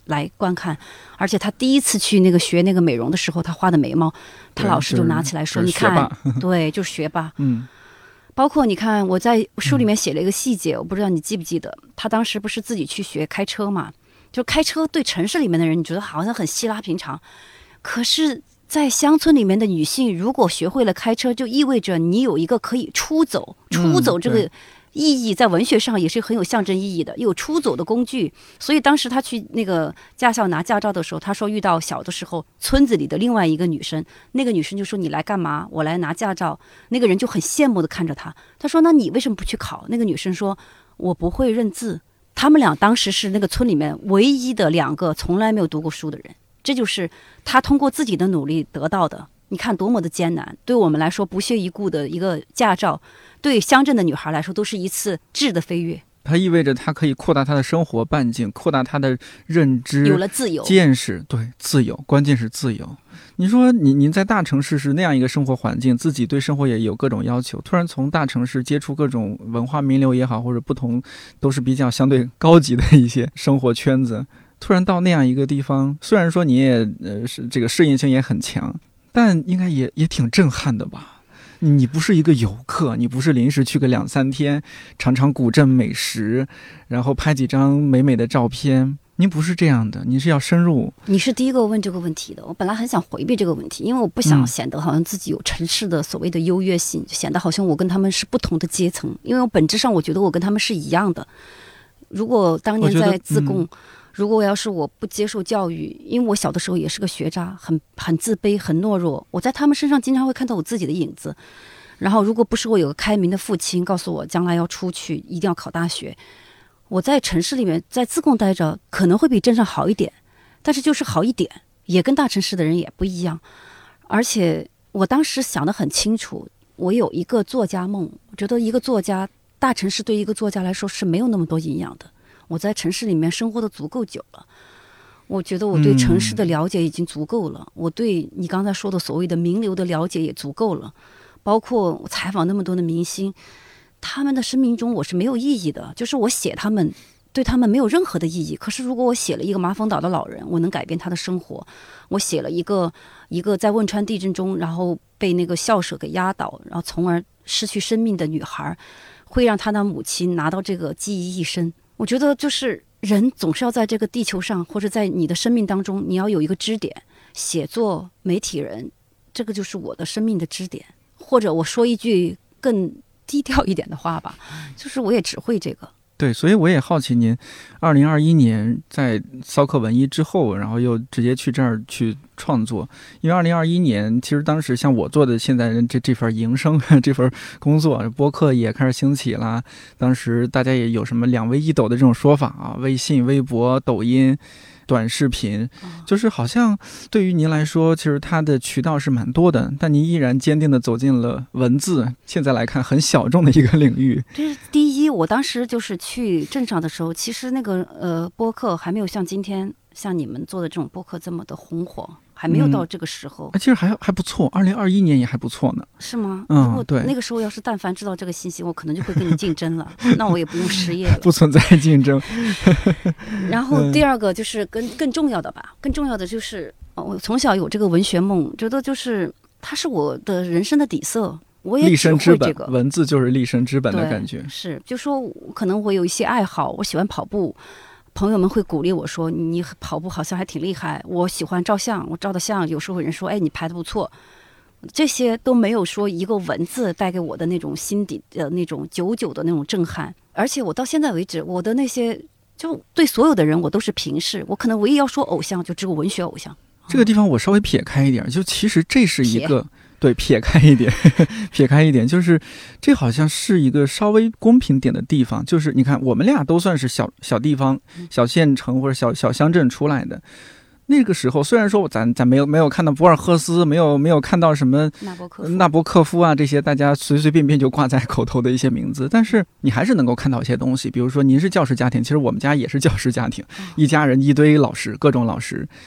Speaker 2: 来观看。而且他第一次去那个学那个美容的时候，他画的眉毛，他老师就拿起来说：“你看，对，就是学霸。”
Speaker 1: 嗯。
Speaker 2: 包括你看，我在书里面写了一个细节，我不知道你记不记得，他当时不是自己去学开车嘛？就开车对城市里面的人，你觉得好像很稀拉平常，可是，在乡村里面的女性，如果学会了开车，就意味着你有一个可以出走，出走这个意义在文学上也是很有象征意义的，有出走的工具。所以当时他去那个驾校拿驾照的时候，他说遇到小的时候村子里的另外一个女生，那个女生就说：“你来干嘛？我来拿驾照。”那个人就很羡慕的看着他，他说：“那你为什么不去考？”那个女生说：“我不会认字。”他们俩当时是那个村里面唯一的两个从来没有读过书的人，这就是他通过自己的努力得到的。你看多么的艰难，对我们来说不屑一顾的一个驾照，对乡镇的女孩来说都是一次质的飞跃。
Speaker 1: 它意味着它可以扩大她的生活半径，扩大她的认知，
Speaker 2: 有了自由
Speaker 1: 见识。对，自由，关键是自由。你说你您在大城市是那样一个生活环境，自己对生活也有各种要求，突然从大城市接触各种文化名流也好，或者不同都是比较相对高级的一些生活圈子，突然到那样一个地方，虽然说你也呃是这个适应性也很强，但应该也也挺震撼的吧？你不是一个游客，你不是临时去个两三天，尝尝古镇美食，然后拍几张美美的照片。您不是这样的，你是要深入。
Speaker 2: 你是第一个问这个问题的，我本来很想回避这个问题，因为我不想显得好像自己有城市的所谓的优越性，嗯、显得好像我跟他们是不同的阶层。因为我本质上我觉得我跟他们是一样的。如果当年在自贡，如果要是我不接受教育，因为我小的时候也是个学渣，很很自卑，很懦弱，我在他们身上经常会看到我自己的影子。然后如果不是我有个开明的父亲告诉我将来要出去一定要考大学，我在城市里面在自贡待着可能会比镇上好一点，但是就是好一点，也跟大城市的人也不一样。而且我当时想得很清楚，我有一个作家梦，我觉得一个作家，大城市对一个作家来说是没有那么多营养的。我在城市里面生活的足够久了，我觉得我对城市的了解已经足够了，嗯、我对你刚才说的所谓的名流的了解也足够了，包括我采访那么多的明星，他们的生命中我是没有意义的，就是我写他们对他们没有任何的意义。可是如果我写了一个麻风岛的老人，我能改变他的生活；我写了一个一个在汶川地震中然后被那个校舍给压倒，然后从而失去生命的女孩，会让他的母亲拿到这个记忆一生。我觉得就是人总是要在这个地球上，或者在你的生命当中，你要有一个支点。写作、媒体人，这个就是我的生命的支点。或者我说一句更低调一点的话吧，就是我也只会这个。
Speaker 1: 对，所以我也好奇您二零二一年在骚客文艺之后，然后又直接去这儿去创作。因为二零二一年其实当时像我做的现在这这份营生这份工作，播客也开始兴起啦，当时大家也有什么两微一抖的这种说法啊，微信、微博、抖音、短视频，就是好像对于您来说其实它的渠道是蛮多的，但您依然坚定地走进了文字，现在来看很小众的一个领域。
Speaker 2: 这是第一，我当时就是去镇上的时候，其实那个呃播客还没有像今天像你们做的这种播客这么的红火，还没有到这个时候。
Speaker 1: 嗯、其实还还不错，二零二一年也还不错呢。
Speaker 2: 是吗？
Speaker 1: 嗯，对。
Speaker 2: 那个时候要是但凡知道这个信息，我可能就会跟你竞争了，那我也不用失业了。
Speaker 1: 不存在竞争。
Speaker 2: 然后第二个就是更更重要的吧，更重要的就是我从小有这个文学梦，觉得就是它是我的人生的底色。我也只会这个，
Speaker 1: 文字就是立身之本的感觉。
Speaker 2: 是，就说可能我有一些爱好，我喜欢跑步，朋友们会鼓励我说你跑步好像还挺厉害。我喜欢照相，我照的相，有时候有人说哎你拍的不错，这些都没有说一个文字带给我的那种心底的那种久久的那种震撼。而且我到现在为止，我的那些就对所有的人我都是平视，我可能唯一要说偶像就只有文学偶像。
Speaker 1: 这个地方我稍微撇开一点，就其实这是一个对撇开一点撇开一点，就是这好像是一个稍微公平点的地方。就是你看我们俩都算是小小地方、小县城或者小小乡镇出来的，那个时候虽然说咱咱没有没有看到博尔赫斯，没有没有看到什么
Speaker 2: 纳博科夫
Speaker 1: 纳博科夫啊这些大家随随便便就挂在口头的一些名字，但是你还是能够看到一些东西。比如说您是教师家庭，其实我们家也是教师家庭，一家人一堆老师，各种老师。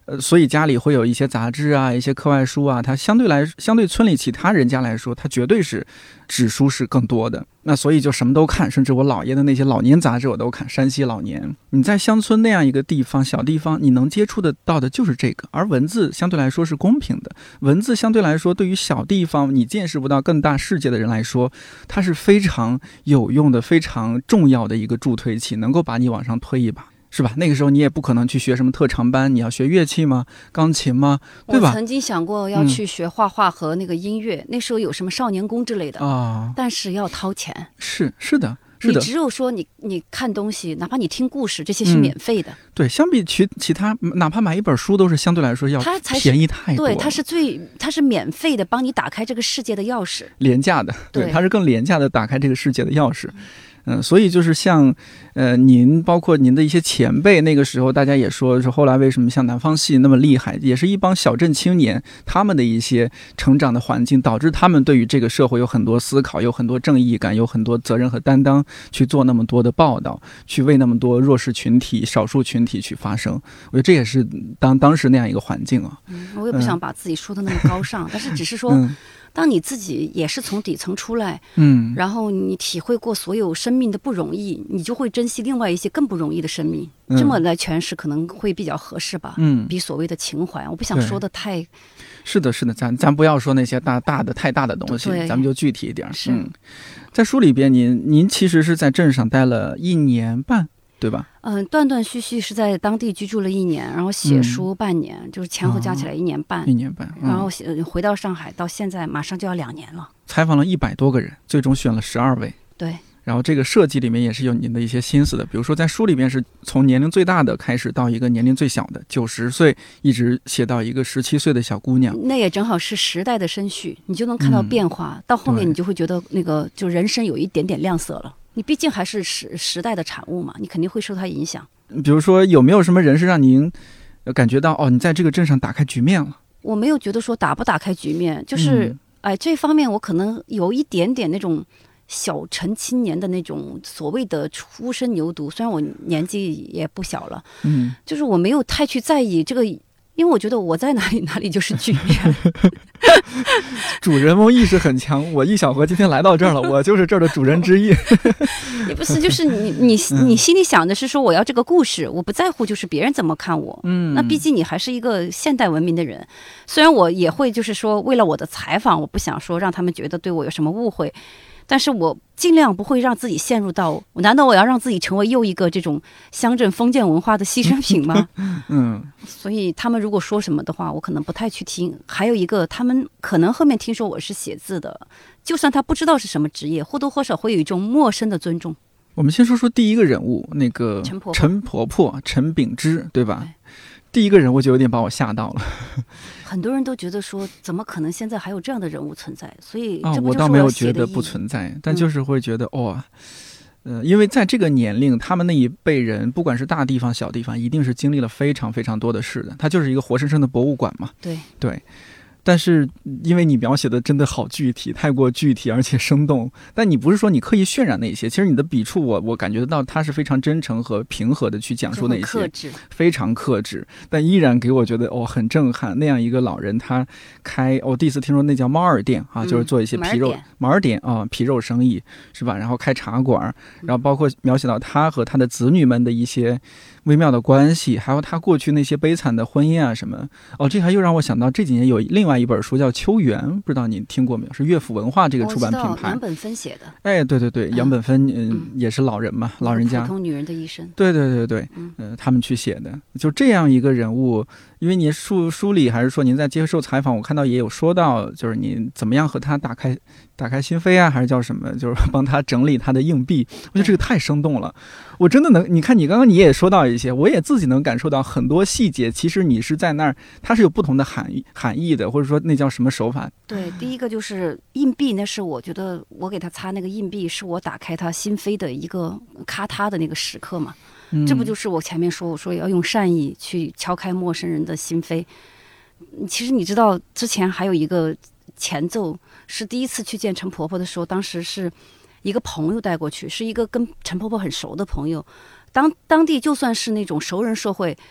Speaker 1: 呃，所以家里会有一些杂志啊，一些课外书啊，它相对来相对村里其他人家来说，它绝对是纸书是更多的。那所以就什么都看，甚至我姥爷的那些老年杂志我都看，山西老年。你在乡村那样一个地方，小地方，你能接触得到的就是这个，而文字相对来说是公平的，文字相对来说对于小地方你见识不到更大世界的人来说，它是非常有用的，非常重要的一个助推器，能够把你往上推一把，是吧？那个时候你也不可能去学什么特长班，你要学乐器吗？钢琴吗？对吧？
Speaker 2: 我曾经想过要去学画画和那个音乐，嗯、那时候有什么少年宫之类的啊，但是要掏钱。
Speaker 1: 是是的。是
Speaker 2: 你只有说你你看东西，哪怕你听故事，这些是免费的。嗯、
Speaker 1: 对，相比其其他，哪怕买一本书都是相对来说要便宜太多。
Speaker 2: 对，它是最它是免费的，帮你打开这个世界的钥匙。
Speaker 1: 廉价的，对，
Speaker 2: 对
Speaker 1: 它是更廉价的打开这个世界的钥匙。嗯，所以就是像，呃，您包括您的一些前辈，那个时候大家也说是后来为什么像南方系那么厉害，也是一帮小镇青年，他们的一些成长的环境，导致他们对于这个社会有很多思考，有很多正义感，有很多责任和担当，去做那么多的报道，去为那么多弱势群体、少数群体去发声。我觉得这也是当当时那样一个环境啊。
Speaker 2: 嗯，我也不想把自己说的那么高尚，嗯、但是只是说。嗯当你自己也是从底层出来，嗯，然后你体会过所有生命的不容易，你就会珍惜另外一些更不容易的生命。嗯、这么来诠释可能会比较合适吧。嗯，比所谓的情怀，我不想说的太。
Speaker 1: 是的，是的，咱咱不要说那些大大的太大的东西，咱们就具体一点。
Speaker 2: 是、嗯，
Speaker 1: 在书里边，您您其实是在镇上待了一年半。对吧？
Speaker 2: 嗯，断断续续是在当地居住了一年，然后写书半年，嗯、就是前后加起来一年半。
Speaker 1: 哦、一年半，
Speaker 2: 嗯、然后回到上海，到现在马上就要两年了。
Speaker 1: 采访了一百多个人，最终选了十二位。
Speaker 2: 对。
Speaker 1: 然后这个设计里面也是有您的一些心思的，比如说在书里面是从年龄最大的开始到一个年龄最小的九十岁，一直写到一个十七岁的小姑娘。
Speaker 2: 那也正好是时代的声序，你就能看到变化。嗯、到后面你就会觉得那个就人生有一点点亮色了。你毕竟还是时时代的产物嘛，你肯定会受它影响。
Speaker 1: 比如说，有没有什么人是让您感觉到哦，你在这个镇上打开局面了？
Speaker 2: 我没有觉得说打不打开局面，就是、嗯、哎，这方面我可能有一点点那种小城青年的那种所谓的初生牛犊。虽然我年纪也不小了，嗯，就是我没有太去在意这个。因为我觉得我在哪里哪里就是局面。
Speaker 1: 主人翁意识很强，我易小河今天来到这儿了，我就是这儿的主人之一。
Speaker 2: 也不是，就是你你你心里想的是说我要这个故事，我不在乎就是别人怎么看我。嗯，那毕竟你还是一个现代文明的人，虽然我也会就是说为了我的采访，我不想说让他们觉得对我有什么误会。但是我尽量不会让自己陷入到，难道我要让自己成为又一个这种乡镇封建文化的牺牲品吗？嗯，所以他们如果说什么的话，我可能不太去听。还有一个，他们可能后面听说我是写字的，就算他不知道是什么职业，或多或少会有一种陌生的尊重。
Speaker 1: 我们先说说第一个人物，那个
Speaker 2: 陈婆婆，
Speaker 1: 陈婆婆陈秉之，对吧？对，第一个人物就有点把我吓到了。
Speaker 2: 很多人都觉得说，怎么可能现在还有这样的人物存在？所以
Speaker 1: 啊、
Speaker 2: 这不就是
Speaker 1: 我倒没有觉得不存在，但就是会觉得、嗯、哦，呃，因为在这个年龄，他们那一辈人，不管是大地方小地方，一定是经历了非常非常多的事的。它就是一个活生生的博物馆嘛。
Speaker 2: 对
Speaker 1: 对。但是因为你描写的真的好具体，太过具体而且生动，但你不是说你刻意渲染那些，其实你的笔触我我感觉得到它是非常真诚和平和的去讲述那些，
Speaker 2: 克制，
Speaker 1: 非常克制，但依然给我觉得哦很震撼。那样一个老人，他开我、哦、第一次听说那叫猫耳店啊，就是做一些皮肉猫耳店啊皮肉生意是吧？然后开茶馆，然后包括描写到他和他的子女们的一些微妙的关系，还有他过去那些悲惨的婚姻啊什么。哦，这还又让我想到这几年有另外一本书叫《秋园》，不知道你听过没有？是乐府文化这个出版品牌。
Speaker 2: 杨本芬写的。
Speaker 1: 哎，对对对，杨本芬嗯、呃、也是老人嘛，老人家。
Speaker 2: 普通女人的一生。
Speaker 1: 对对对对，嗯、呃，他们去写的，就这样一个人物。因为您书书里还是说您在接受采访，我看到也有说到，就是您怎么样和他打开打开心扉啊，还是叫什么，就是帮他整理他的硬币。我觉得这个太生动了，我真的能，你看你刚刚你也说到一些，我也自己能感受到很多细节。其实你是在那儿，它是有不同的含义含义的，或者说那叫什么手法？
Speaker 2: 对，第一个就是硬币，那是我觉得我给他擦那个硬币，是我打开他心扉的一个咔嗒的那个时刻嘛。这不就是我前面说我说要用善意去敲开陌生人的心扉。其实你知道之前还有一个前奏，是第一次去见陈婆婆的时候，当时是一个朋友带过去，是一个跟陈婆婆很熟的朋友。当当地就算是那种熟人社会，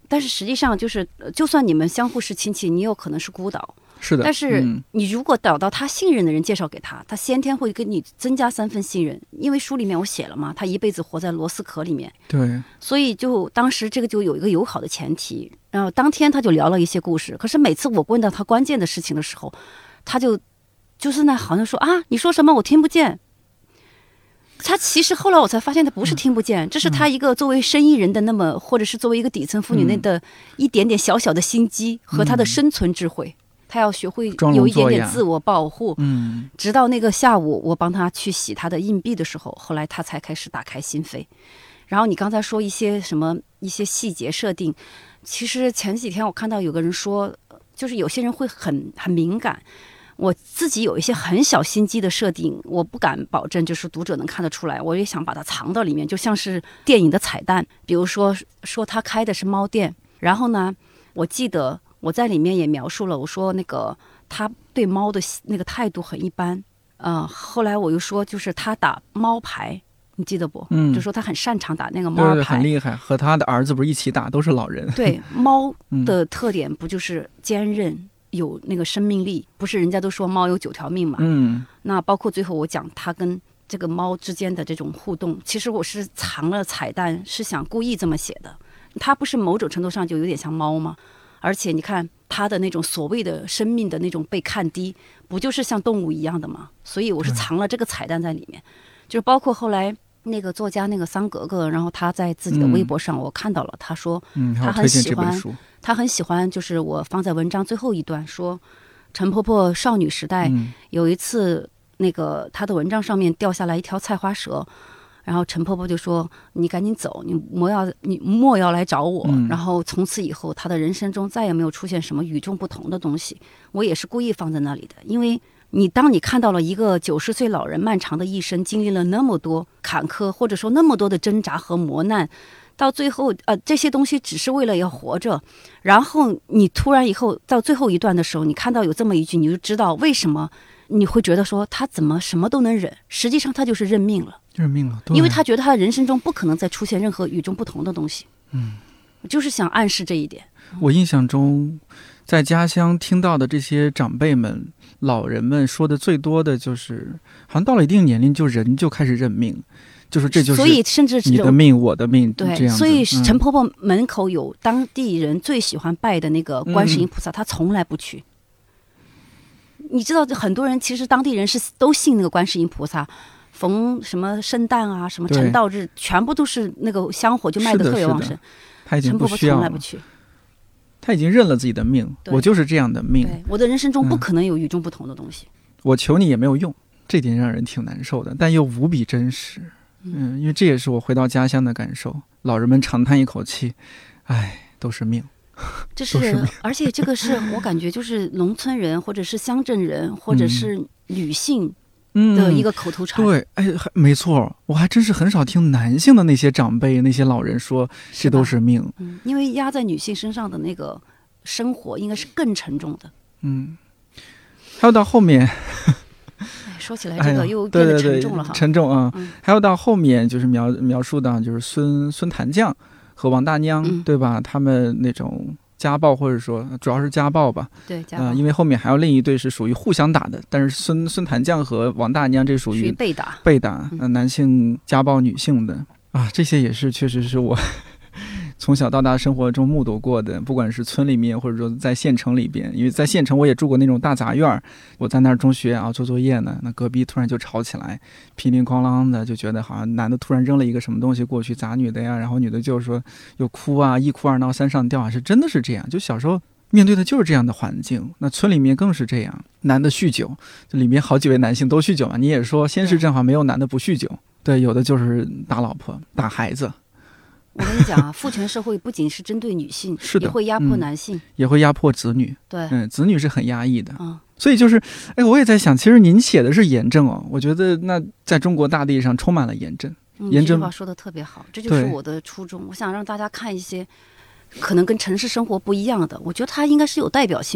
Speaker 2: 但是实际上就是，就算你们相互是亲戚，你有可能是孤岛。
Speaker 1: 是的，
Speaker 2: 但是你如果找到他信任的人介绍给他，他先天会跟你增加三分信任。因为书里面我写了嘛，他一辈子活在螺丝壳里面，
Speaker 1: 对，
Speaker 2: 所以就当时这个就有一个友好的前提。然后当天他就聊了一些故事，可是每次我问到他关键的事情的时候，他就就是那好像说啊，你说什么我听不见。他其实后来我才发现，他不是听不见，嗯、这是他一个作为生意人的那么，或者是作为一个底层妇女那的一点点小小的心机和他的生存智慧。嗯、他要学会有一点点自我保护。嗯，直到那个下午，我帮他去洗他的硬币的时候，后来他才开始打开心扉。然后你刚才说一些什么一些细节设定，其实前几天我看到有个人说，就是有些人会很很敏感。我自己有一些很小心机的设定，我不敢保证就是读者能看得出来，我也想把它藏到里面，就像是电影的彩蛋。比如说说他开的是猫店，然后呢，我记得我在里面也描述了，我说那个他对猫的那个态度很一般，呃，后来我又说就是他打猫牌，你记得不？嗯，就说他很擅长打那个猫牌，
Speaker 1: 对对，很厉害，和他的儿子不是一起打，都是老人。
Speaker 2: 对，猫的特点不就是坚韧？有那个生命力，不是人家都说猫有九条命嘛？嗯，那包括最后我讲他跟这个猫之间的这种互动，其实我是藏了彩蛋，是想故意这么写的。它不是某种程度上就有点像猫吗？而且你看它的那种所谓的生命的那种被看低，不就是像动物一样的吗？所以我是藏了这个彩蛋在里面，就是包括后来那个作家那个桑格格，然后他在自己的微博上我看到了，他说他很喜欢。嗯他很喜欢，就是我放在文章最后一段说，陈婆婆少女时代、嗯、有一次，那个她的文章上面掉下来一条菜花蛇，然后陈婆婆就说：“你赶紧走，你莫要你莫要来找我。嗯”然后从此以后，她的人生中再也没有出现什么与众不同的东西。我也是故意放在那里的，因为你当你看到了一个九十岁老人漫长的一生，经历了那么多坎坷，或者说那么多的挣扎和磨难。到最后，呃，这些东西只是为了要活着，然后你突然以后到最后一段的时候，你看到有这么一句，你就知道为什么你会觉得说他怎么什么都能忍，实际上他就是认命了，
Speaker 1: 认命了，
Speaker 2: 因为他觉得他的人生中不可能再出现任何与众不同的东西。嗯，就是想暗示这一点。
Speaker 1: 我印象中，在家乡听到的这些长辈们、老人们说的最多的就是，好像到了一定年龄，就人就开始认命。就是这就是，
Speaker 2: 所以甚至
Speaker 1: 你的命我的命，
Speaker 2: 对，
Speaker 1: 这样。
Speaker 2: 所以陈婆婆门口有当地人最喜欢拜的那个观世音菩萨，她、嗯、从来不去。你知道，很多人其实当地人是都信那个观世音菩萨，逢什么圣诞啊、什么成道日，全部都是那个香火就卖得特别旺盛。
Speaker 1: 她已经不需要了，
Speaker 2: 陈婆婆从来不去。
Speaker 1: 她已经认了自己的命，我就是这样的命。
Speaker 2: 对，我的人生中不可能有与众不同的东西。嗯、
Speaker 1: 我求你也没有用，这点让人挺难受的，但又无比真实。嗯，因为这也是我回到家乡的感受。老人们长叹一口气，哎，都是命。
Speaker 2: 这是，是而且这个是我感觉就是农村人或者是乡镇人或者是女性的一个口头禅。
Speaker 1: 嗯、对，哎，没错，我还真是很少听男性的那些长辈、那些老人说这都是命。
Speaker 2: 嗯，因为压在女性身上的那个生活应该是更沉重的。
Speaker 1: 嗯，还有到后面。
Speaker 2: 说起来这个又变得沉重了哈，
Speaker 1: 哎、对对对沉重啊、嗯！还有到后面就是描描述到就是孙孙谭将和王大娘、嗯，对吧？他们那种家暴或者说主要是家暴吧，
Speaker 2: 对，家暴、
Speaker 1: 呃。因为后面还有另一对是属于互相打的，但是孙孙谭将和王大娘这属于
Speaker 2: 被打，
Speaker 1: 被打，呃、男性家暴女性的啊，这些也是确实是我。从小到大生活中目睹过的，不管是村里面或者说在县城里边，因为在县城我也住过那种大杂院，我在那儿中学啊做作业呢，那隔壁突然就吵起来，乒铃哐啷的，就觉得好像男的突然扔了一个什么东西过去砸女的呀，然后女的就说又哭啊，一哭二闹三上吊啊，是真的是这样，就小时候面对的就是这样的环境。那村里面更是这样，男的酗酒，这里面好几位男性都酗酒嘛，你也说先是正好没有男的不酗酒，对，有的就是打老婆打孩子。
Speaker 2: 我跟你讲啊，父权社会不仅是针对女性，
Speaker 1: 是的，
Speaker 2: 也会压迫男性、嗯，
Speaker 1: 也会压迫子女。
Speaker 2: 对，
Speaker 1: 嗯，子女是很压抑的。嗯，所以就是，哎，我也在想，其实您写的是严正哦，我觉得那在中国大地上充满了严正。
Speaker 2: 嗯，
Speaker 1: 严正
Speaker 2: 这句话说的特别好，这就是我的初衷。我想让大家看一些可能跟城市生活不一样的，我觉得它应该是有代表性的。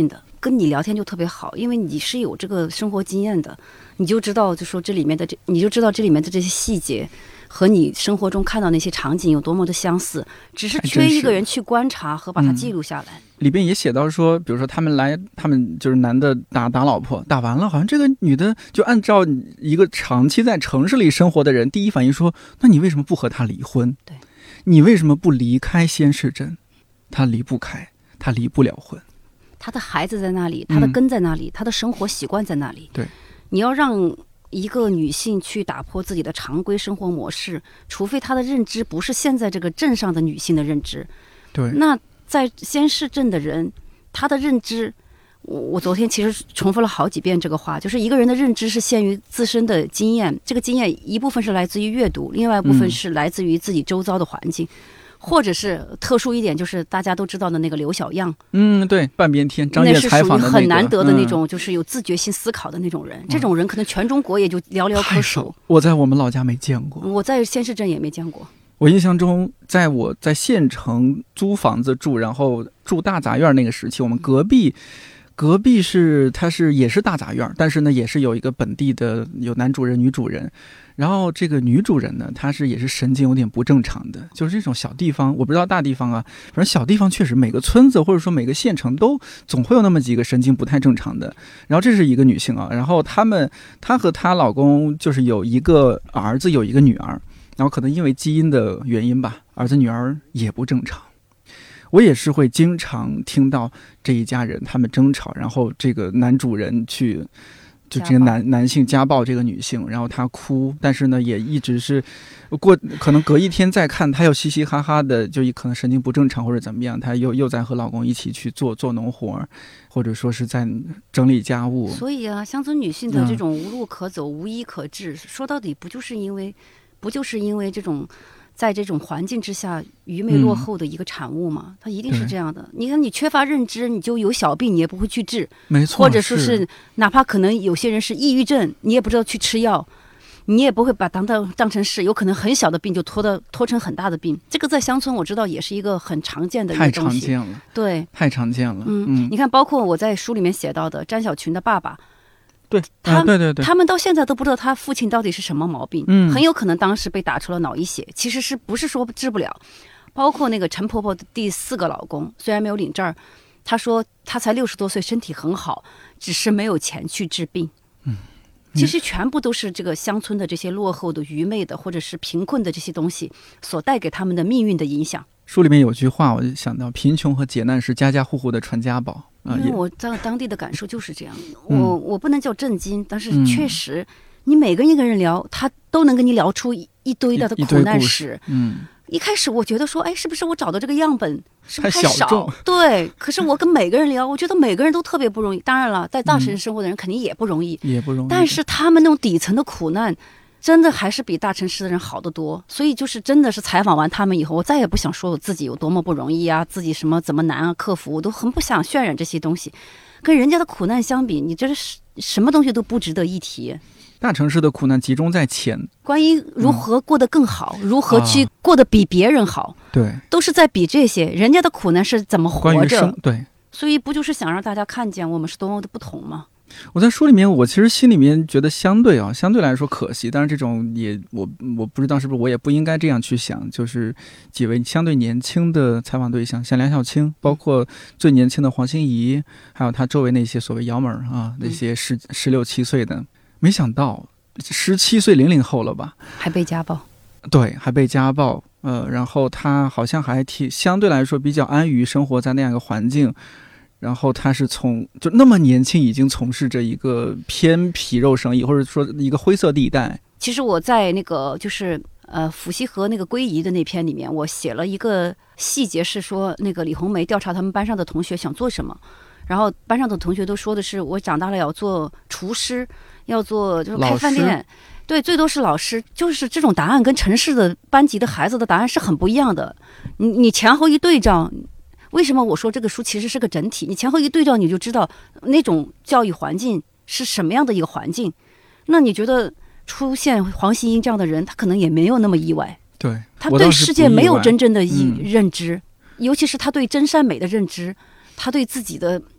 Speaker 2: 跟你聊天就特别好，因为你是有这个生活经验的，你就知道就说这里面的这你就知道这里面的这些细节和你生活中看到那些场景有多么的相似，只是缺一个人去观察和把它记录下来。
Speaker 1: 嗯、里边也写到说，比如说他们来，他们就是男的打打老婆，打完了，好像这个女的就按照一个长期在城市里生活的人，第一反应说，那你为什么不和他离婚？
Speaker 2: 对，
Speaker 1: 你为什么不离开仙市镇？他离不开，他离不了婚。
Speaker 2: 他的孩子在那里，他的根在那里，嗯、他的生活习惯在那里。
Speaker 1: 对，
Speaker 2: 你要让一个女性去打破自己的常规生活模式，除非她的认知不是现在这个镇上的女性的认知。
Speaker 1: 对，
Speaker 2: 那在仙市镇的人，他的认知，我我昨天其实重复了好几遍这个话，就是一个人的认知是限于自身的经验，这个经验一部分是来自于阅读，另外一部分是来自于自己周遭的环境。嗯，或者是特殊一点，就是大家都知道的那个刘小样，
Speaker 1: 嗯，对，半边天，张悦采访的、那个、
Speaker 2: 那是属于很难得的那种、嗯，就是有自觉性思考的那种人。嗯、这种人可能全中国也就寥寥可数。
Speaker 1: 我在我们老家没见过，
Speaker 2: 我在仙市镇也没见过。
Speaker 1: 我印象中，在我在县城租房子住，然后住大杂院那个时期，我们隔壁。隔壁是它是也是大杂院，但是呢也是有一个本地的有男主人女主人，然后这个女主人呢她是也是神经有点不正常的，就是这种小地方，我不知道大地方啊，反正小地方确实每个村子或者说每个县城都总会有那么几个神经不太正常的。然后这是一个女性啊，然后他们她和她老公就是有一个儿子有一个女儿，然后可能因为基因的原因吧，儿子女儿也不正常。我也是会经常听到这一家人他们争吵，然后这个男主人去就这个男男性家暴这个女性，然后她哭，但是呢也一直是过，可能隔一天再看她又嘻嘻哈哈的，就可能神经不正常或者怎么样，她又又在和老公一起去做做农活，或者说是在整理家务。
Speaker 2: 所以啊，乡村女性的这种无路可走、嗯、无依可治，说到底不就是因为不就是因为这种在这种环境之下愚昧落后的一个产物嘛，嗯、它一定是这样的。你看，你缺乏认知，你就有小病，你也不会去治，
Speaker 1: 没错。
Speaker 2: 或者说是，哪怕可能有些人是抑郁症，你也不知道去吃药，你也不会把当当当成是，有可能很小的病就拖到拖成很大的病。这个在乡村我知道也是一个很常见的一个东西，
Speaker 1: 太常见了，
Speaker 2: 对，
Speaker 1: 太常见了。
Speaker 2: 嗯，嗯你看，包括我在书里面写到的詹小群的爸爸。
Speaker 1: 对，
Speaker 2: 他、
Speaker 1: 啊、对对对，
Speaker 2: 他们到现在都不知道他父亲到底是什么毛病，嗯，很有可能当时被打出了脑溢血，其实是不是说治不了？包括那个陈婆婆的第四个老公，虽然没有领证，他说他才六十多岁，身体很好，只是没有钱去治病。嗯，其实全部都是这个乡村的这些落后的、愚昧的，或者是贫困的这些东西所带给他们的命运的影响。
Speaker 1: 书里面有句话，我就想到，贫穷和劫难是家家户户的传家宝。
Speaker 2: 因为我在当地的感受就是这样，嗯、我我不能叫震惊，但是确实，嗯、你每跟一个人聊，他都能跟你聊出一堆他的苦难史。嗯，一开始我觉得说，哎，是不是我找的这个样本是不是太少？对，可是我跟每个人聊，我觉得每个人都特别不容易。当然了，在大城市生活的人肯定也不容易，
Speaker 1: 嗯、也不容易。
Speaker 2: 但是他们那种底层的苦难，真的还是比大城市的人好得多。所以就是真的是采访完他们以后，我再也不想说我自己有多么不容易啊，自己什么怎么难啊克服，我都很不想渲染这些东西。跟人家的苦难相比，你这是什么东西都不值得一提。
Speaker 1: 大城市的苦难集中在钱，
Speaker 2: 关于如何过得更好，嗯、如何去过得比别人好，
Speaker 1: 对、
Speaker 2: 啊，都是在比这些。人家的苦难是怎么活着，
Speaker 1: 对，
Speaker 2: 所以不就是想让大家看见我们是多么的不同吗？
Speaker 1: 我在书里面，我其实心里面觉得相对啊，相对来说可惜。但是这种也我我不知道是不是我也不应该这样去想。就是几位相对年轻的采访对象，像梁小青，包括最年轻的黄欣怡，还有他周围那些所谓姚门啊，那些十十六七岁的，没想到十七岁零零后了吧，
Speaker 2: 还被家暴，
Speaker 1: 对，还被家暴。呃，然后他好像还挺相对来说比较安于生活在那样一个环境。然后他是从就那么年轻已经从事着一个偏皮肉生意，或者说一个灰色地带。
Speaker 2: 其实我在那个就是呃抚溪河那个归遗的那篇里面，我写了一个细节，是说那个李红梅调查他们班上的同学想做什么，然后班上的同学都说的是我长大了要做厨师，要做就是开饭店，对，最多是老师。就是这种答案跟城市的班级的孩子的答案是很不一样的。你你前后一对照。为什么我说这个书其实是个整体？你前后一对照，你就知道那种教育环境是什么样的一个环境。那你觉得出现黄希英这样的人，他可能也没有那么意外。
Speaker 1: 对，
Speaker 2: 他对世界没有真正的认知，嗯、尤其是他对真善美的认知，他对自己的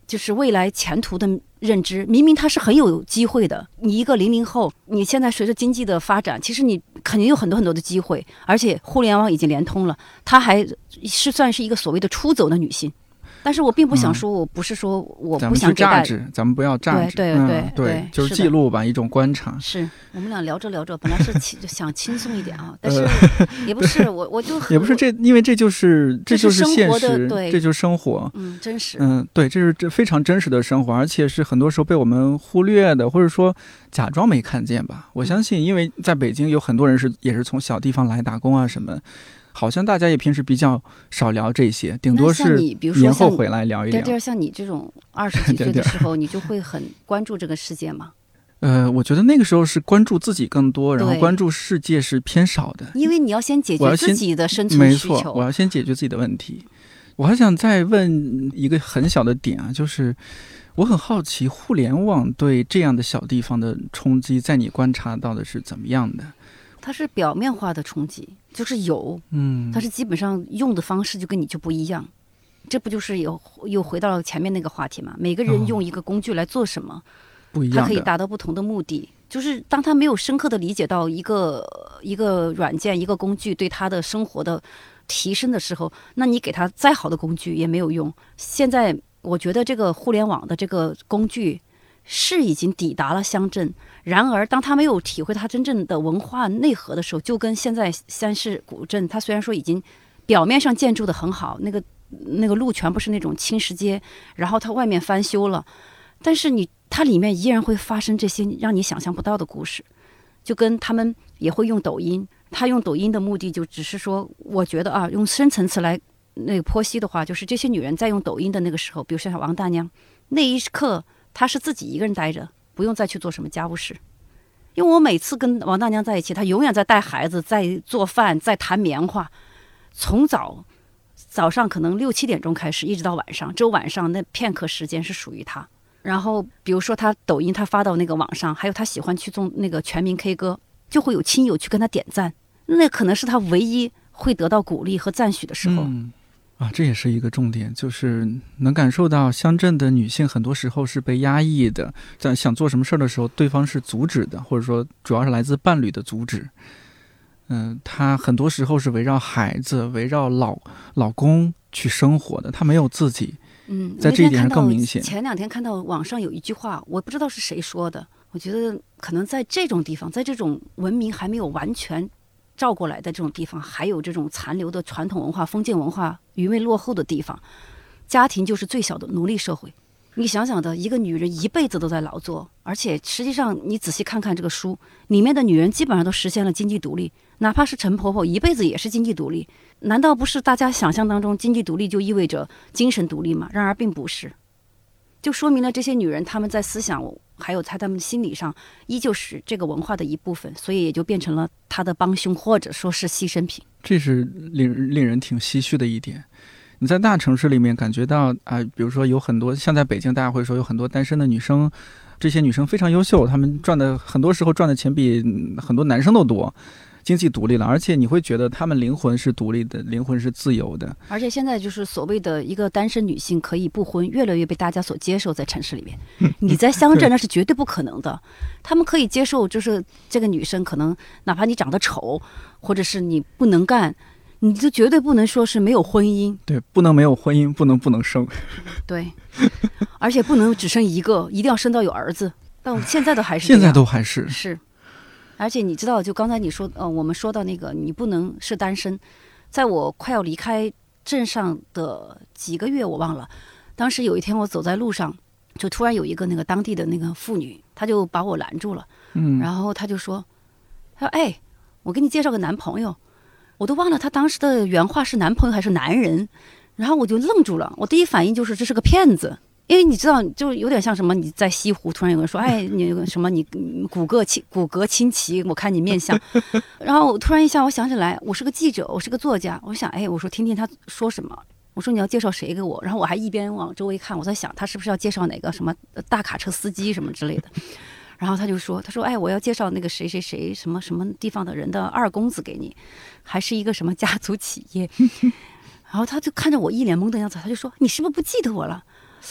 Speaker 2: 就是未来前途的认知，明明他是很有机会的。你一个零零后，你现在随着经济的发展，其实你肯定有很多很多的机会，而且互联网已经连通了，她还是算是一个所谓的出走的女性。但是我并不想说，我不是说我不想给大家、
Speaker 1: 嗯、咱们不要榨汁，
Speaker 2: 对对对、
Speaker 1: 嗯、对，就是记录吧，一种观察。
Speaker 2: 是我们俩聊着聊着，本来是想轻松一点啊，但是也不是，我我就
Speaker 1: 也不是这，因为这就是这就是现实，
Speaker 2: 对，
Speaker 1: 这就是生活，
Speaker 2: 嗯，真实，
Speaker 1: 嗯，对，这是这非常真实的生活，而且是很多时候被我们忽略的，或者说假装没看见吧。我相信，因为在北京有很多人是也是从小地方来打工啊什么。好像大家也平时比较少聊这些，顶多是年后回来聊一聊。
Speaker 2: 对对，像你这种二十几岁的时候，你就会很关注这个世界吗？
Speaker 1: 呃，我觉得那个时候是关注自己更多，然后关注世界是偏少的。
Speaker 2: 因为你要先解决自己的生存需求。
Speaker 1: 没错，我要先解决自己的问题。我还想再问一个很小的点啊，就是我很好奇，互联网对这样的小地方的冲击，在你观察到的是怎么样的？
Speaker 2: 它是表面化的冲击，就是有，
Speaker 1: 嗯，
Speaker 2: 但是基本上用的方式就跟你就不一样，这不就是有又回到了前面那个话题嘛？每个人用一个工具来做什么，
Speaker 1: 不一样，
Speaker 2: 它可以达到不同的目的。就是当他没有深刻的理解到一个一个软件、一个工具对他的生活的提升的时候，那你给他再好的工具也没有用。现在我觉得这个互联网的这个工具是已经抵达了乡镇。然而当他没有体会他真正的文化内核的时候，就跟现在三市古镇，他虽然说已经表面上建筑的很好，那个那个路全部是那种青石街，然后它外面翻修了，但是你它里面依然会发生这些让你想象不到的故事。就跟他们也会用抖音，他用抖音的目的就只是说，我觉得啊，用深层次来那个剖析的话，就是这些女人在用抖音的那个时候，比如说像王大娘那一刻，她是自己一个人待着，不用再去做什么家务事。因为我每次跟王大娘在一起，她永远在带孩子，在做饭，在弹棉花，从早早上可能六七点钟开始，一直到晚上，只有晚上那片刻时间是属于她。然后比如说她抖音她发到那个网上，还有她喜欢去做那个全民 K 歌，就会有亲友去跟她点赞，那可能是她唯一会得到鼓励和赞许的时候。
Speaker 1: 嗯啊，这也是一个重点，就是能感受到乡镇的女性很多时候是被压抑的，在想做什么事的时候，对方是阻止的，或者说主要是来自伴侣的阻止。嗯、呃，她很多时候是围绕孩子、围绕老老公去生活的，她没有自己。
Speaker 2: 嗯，
Speaker 1: 在这一点上更明显。
Speaker 2: 前两天看到网上有一句话，我不知道是谁说的，我觉得可能在这种地方，在这种文明还没有完全照过来的这种地方，还有这种残留的传统文化、封建文化余味落后的地方，家庭就是最小的奴隶社会。你想想的，一个女人一辈子都在劳作，而且实际上你仔细看看这个书里面的女人基本上都实现了经济独立，哪怕是陈婆婆一辈子也是经济独立。难道不是大家想象当中经济独立就意味着精神独立吗？然而并不是，就说明了这些女人她们在思想还有在她们心理上依旧是这个文化的一部分，所以也就变成了她的帮凶或者说是牺牲品。
Speaker 1: 这是令令人挺唏嘘的一点。你在大城市里面感觉到啊、呃，比如说有很多像在北京，大家会说有很多单身的女生，这些女生非常优秀，她们赚的很多时候赚的钱比很多男生都多，经济独立了，而且你会觉得她们灵魂是独立的，灵魂是自由的。
Speaker 2: 而且现在就是所谓的一个单身女性可以不婚，越来越被大家所接受，在城市里面。你在乡镇那是绝对不可能的，他们可以接受，就是这个女生可能哪怕你长得丑，或者是你不能干。你就绝对不能说是没有婚姻，
Speaker 1: 对，不能没有婚姻，不能不能生，
Speaker 2: 对，而且不能只生一个，一定要生到有儿子。但现在都还是这样，
Speaker 1: 现在都还是
Speaker 2: 是，而且你知道，就刚才你说，呃，我们说到那个，你不能是单身。在我快要离开镇上的几个月，我忘了，当时有一天我走在路上，就突然有一个那个当地的那个妇女，她就把我拦住了，
Speaker 1: 嗯，
Speaker 2: 然后她就说，她说，哎，我给你介绍个男朋友。我都忘了他当时的原话是男朋友还是男人，然后我就愣住了。我第一反应就是这是个骗子，因为你知道，就有点像什么你在西湖突然有人说，哎，你什么你骨骼清骨骼清奇，我看你面相。然后我突然一下我想起来，我是个记者，我是个作家，我想，哎，我说听听他说什么。我说你要介绍谁给我？然后我还一边往周围看，我在想他是不是要介绍哪个什么大卡车司机什么之类的。然后他就说，他说，哎，我要介绍那个谁谁谁什么什么地方的人的二公子给你，还是一个什么家族企业。然后他就看着我一脸懵的样子，他就说，你是不是不记得我了？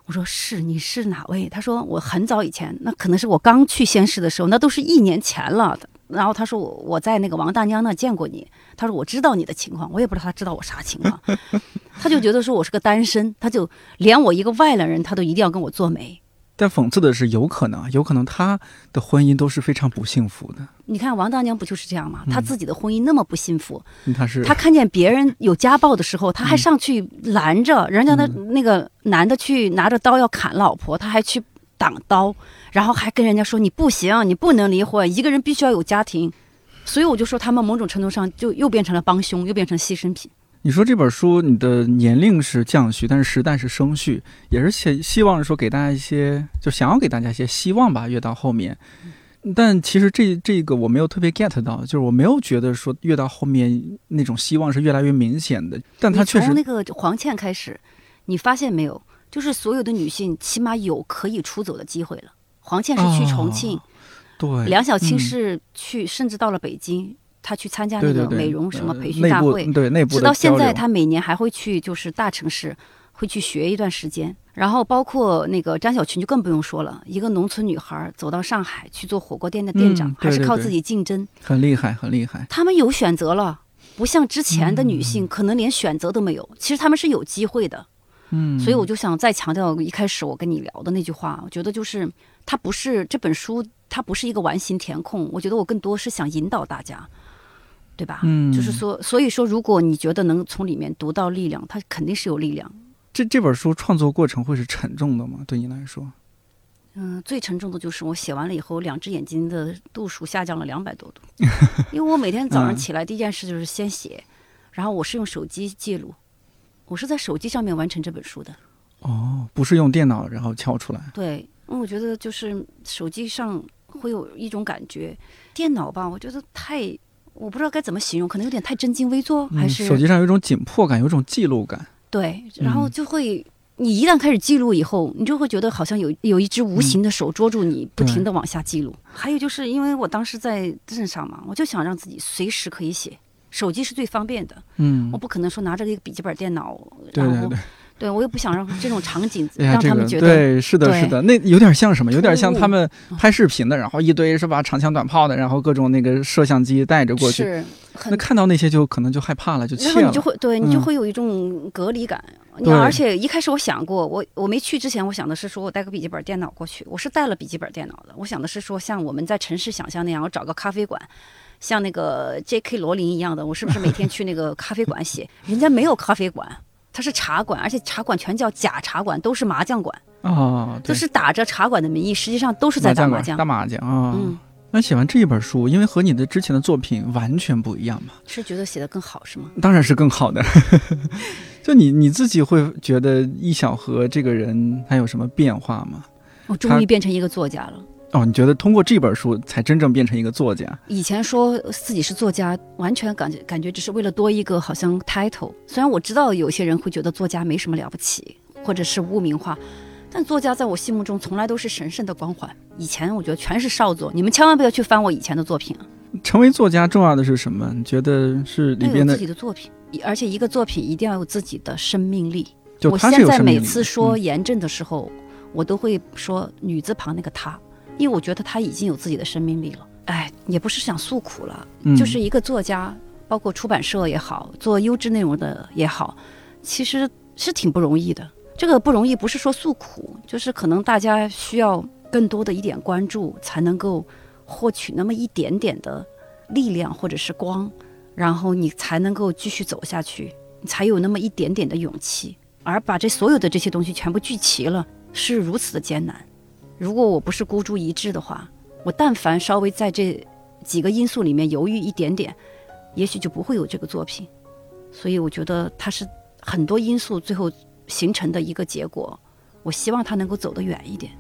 Speaker 2: 我说是，你是哪位？他说我很早以前，那可能是我刚去仙市的时候，那都是一年前了。然后他说我我在那个王大娘那见过你，他说我知道你的情况，我也不知道他知道我啥情况，他就觉得说我是个单身，他就连我一个外来人，他都一定要跟我做媒。
Speaker 1: 但讽刺的是，有可能，有可能他的婚姻都是非常不幸福的。
Speaker 2: 你看王大娘不就是这样吗？她自己的婚姻那么不幸福，
Speaker 1: 嗯、他是
Speaker 2: 她看见别人有家暴的时候，她还上去拦着、嗯、人家的那个男的去拿着刀要砍老婆，她还去挡刀，然后还跟人家说你不行，你不能离婚，一个人必须要有家庭。所以我就说他们某种程度上就又变成了帮凶，又变成牺牲品。
Speaker 1: 你说这本书你的年龄是降序，但是时代是升序，也是希希望说给大家一些，就想要给大家一些希望吧，越到后面。但其实这这个我没有特别 get 到，就是我没有觉得说越到后面那种希望是越来越明显的。但它确实
Speaker 2: 从那个黄倩开始，你发现没有，就是所有的女性起码有可以出走的机会了。黄倩是去重庆，
Speaker 1: 哦、对，
Speaker 2: 梁小青是去、嗯，甚至到了北京。他去参加那个美容什么培训大会，
Speaker 1: 对对对，内部
Speaker 2: 直到现在他每年还会去就是大城市会去学一段时间。然后包括那个张小群就更不用说了，一个农村女孩走到上海去做火锅店的店长、
Speaker 1: 嗯、对对对，
Speaker 2: 还是靠自己竞争，
Speaker 1: 很厉害很厉害。
Speaker 2: 他们有选择了，不像之前的女性、嗯、可能连选择都没有，其实他们是有机会的。
Speaker 1: 嗯，
Speaker 2: 所以我就想再强调一开始我跟你聊的那句话，我觉得就是它不是这本书，它不是一个完形填空，我觉得我更多是想引导大家，对吧？
Speaker 1: 嗯，
Speaker 2: 就是说，所以说，如果你觉得能从里面读到力量，它肯定是有力量。
Speaker 1: 这这本书创作过程会是沉重的吗？对你来说？
Speaker 2: 嗯，最沉重的就是我写完了以后，两只眼睛的度数下降了两百多度，因为我每天早上起来第一件事就是先写，嗯、然后我是用手机记录，我是在手机上面完成这本书的。
Speaker 1: 哦，不是用电脑然后敲出来？
Speaker 2: 对，因为我觉得就是手机上会有一种感觉，电脑吧，我觉得太。我不知道该怎么形容，可能有点太真金微作，还是、
Speaker 1: 嗯、手机上有一种紧迫感，有一种记录感。
Speaker 2: 对，然后就会、嗯、你一旦开始记录以后，你就会觉得好像有有一只无形的手捉住你，嗯、不停的往下记录。还有就是因为我当时在镇上嘛，我就想让自己随时可以写，手机是最方便的。嗯，我不可能说拿着一个笔记本电脑，
Speaker 1: 对对对。
Speaker 2: 对，我也不想让这种场景让他们觉得、
Speaker 1: 哎这个、对，是的，是的，那有点像什么？有点像他们拍视频的，然后一堆是吧，长枪短炮的，然后各种那个摄像机带着过去。
Speaker 2: 是，
Speaker 1: 那看到那些就可能就害怕了，就怯了。
Speaker 2: 然后你就会对你就会有一种隔离感。嗯、你而且一开始我想过，我我没去之前，我想的是说我带个笔记本电脑过去，我是带了笔记本电脑的。我想的是说，像我们在城市想象那样，我找个咖啡馆。像那个 J K 罗琳一样的，我是不是每天去那个咖啡馆写？人家没有咖啡馆。它是茶馆，而且茶馆全叫假茶馆，都是麻将馆
Speaker 1: 哦，
Speaker 2: 就是打着茶馆的名义，实际上都是在打麻将。
Speaker 1: 打麻将啊、哦！嗯，那写完这一本书，因为和你的之前的作品完全不一样嘛，
Speaker 2: 是觉得写得更好是吗？
Speaker 1: 当然是更好的。就你你自己会觉得易小荷这个人他有什么变化吗？
Speaker 2: 我终于变成一个作家了。
Speaker 1: 哦，你觉得通过这本书才真正变成一个作家？
Speaker 2: 以前说自己是作家，完全感觉感觉只是为了多一个好像 title。虽然我知道有些人会觉得作家没什么了不起，或者是污名化，但作家在我心目中从来都是神圣的光环。以前我觉得全是少作，你们千万不要去翻我以前的作品啊。
Speaker 1: 成为作家重要的是什么？你觉得是里边的
Speaker 2: 自己的作品，而且一个作品一定要有自己的生命力。
Speaker 1: 就
Speaker 2: 我现在每次说严正的时候、嗯、我都会说女字旁那个她，因为我觉得他已经有自己的生命力了。哎，也不是想诉苦了、嗯、就是一个作家，包括出版社也好，做优质内容的也好，其实是挺不容易的。这个不容易不是说诉苦，就是可能大家需要更多的一点关注，才能够获取那么一点点的力量或者是光，然后你才能够继续走下去，你才有那么一点点的勇气。而把这所有的这些东西全部聚齐了，是如此的艰难。如果我不是孤注一掷的话，我但凡稍微在这几个因素里面犹豫一点点，也许就不会有这个作品。所以我觉得它是很多因素最后形成的一个结果，我希望它能够走得远一点。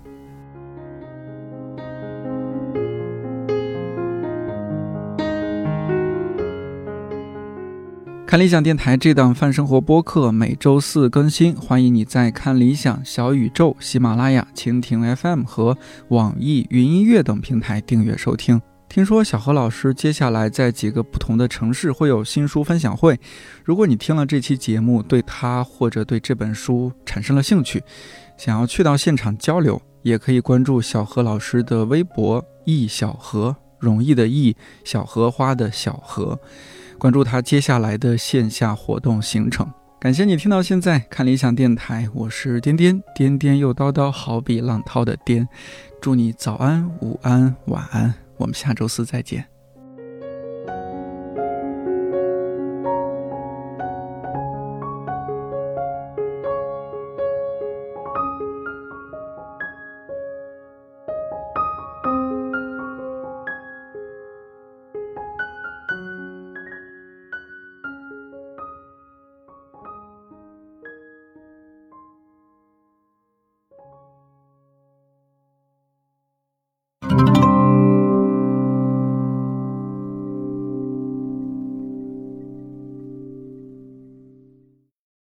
Speaker 1: 看理想电台这档泛生活播客每周四更新，欢迎你在看理想、小宇宙、喜马拉雅、蜻蜓 F M 和网易云音乐等平台订阅收听。听说小何老师接下来在几个不同的城市会有新书分享会，如果你听了这期节目对他或者对这本书产生了兴趣， 想要去到现场交流，也可以关注小何老师的微博易小荷，容易的易，小荷花的小荷，关注他接下来的线下活动行程。感谢你听到现在，看理想电台，我是颠颠，颠颠又叨叨，好比浪涛的颠。祝你早安、午安、晚安，我们下周四再见。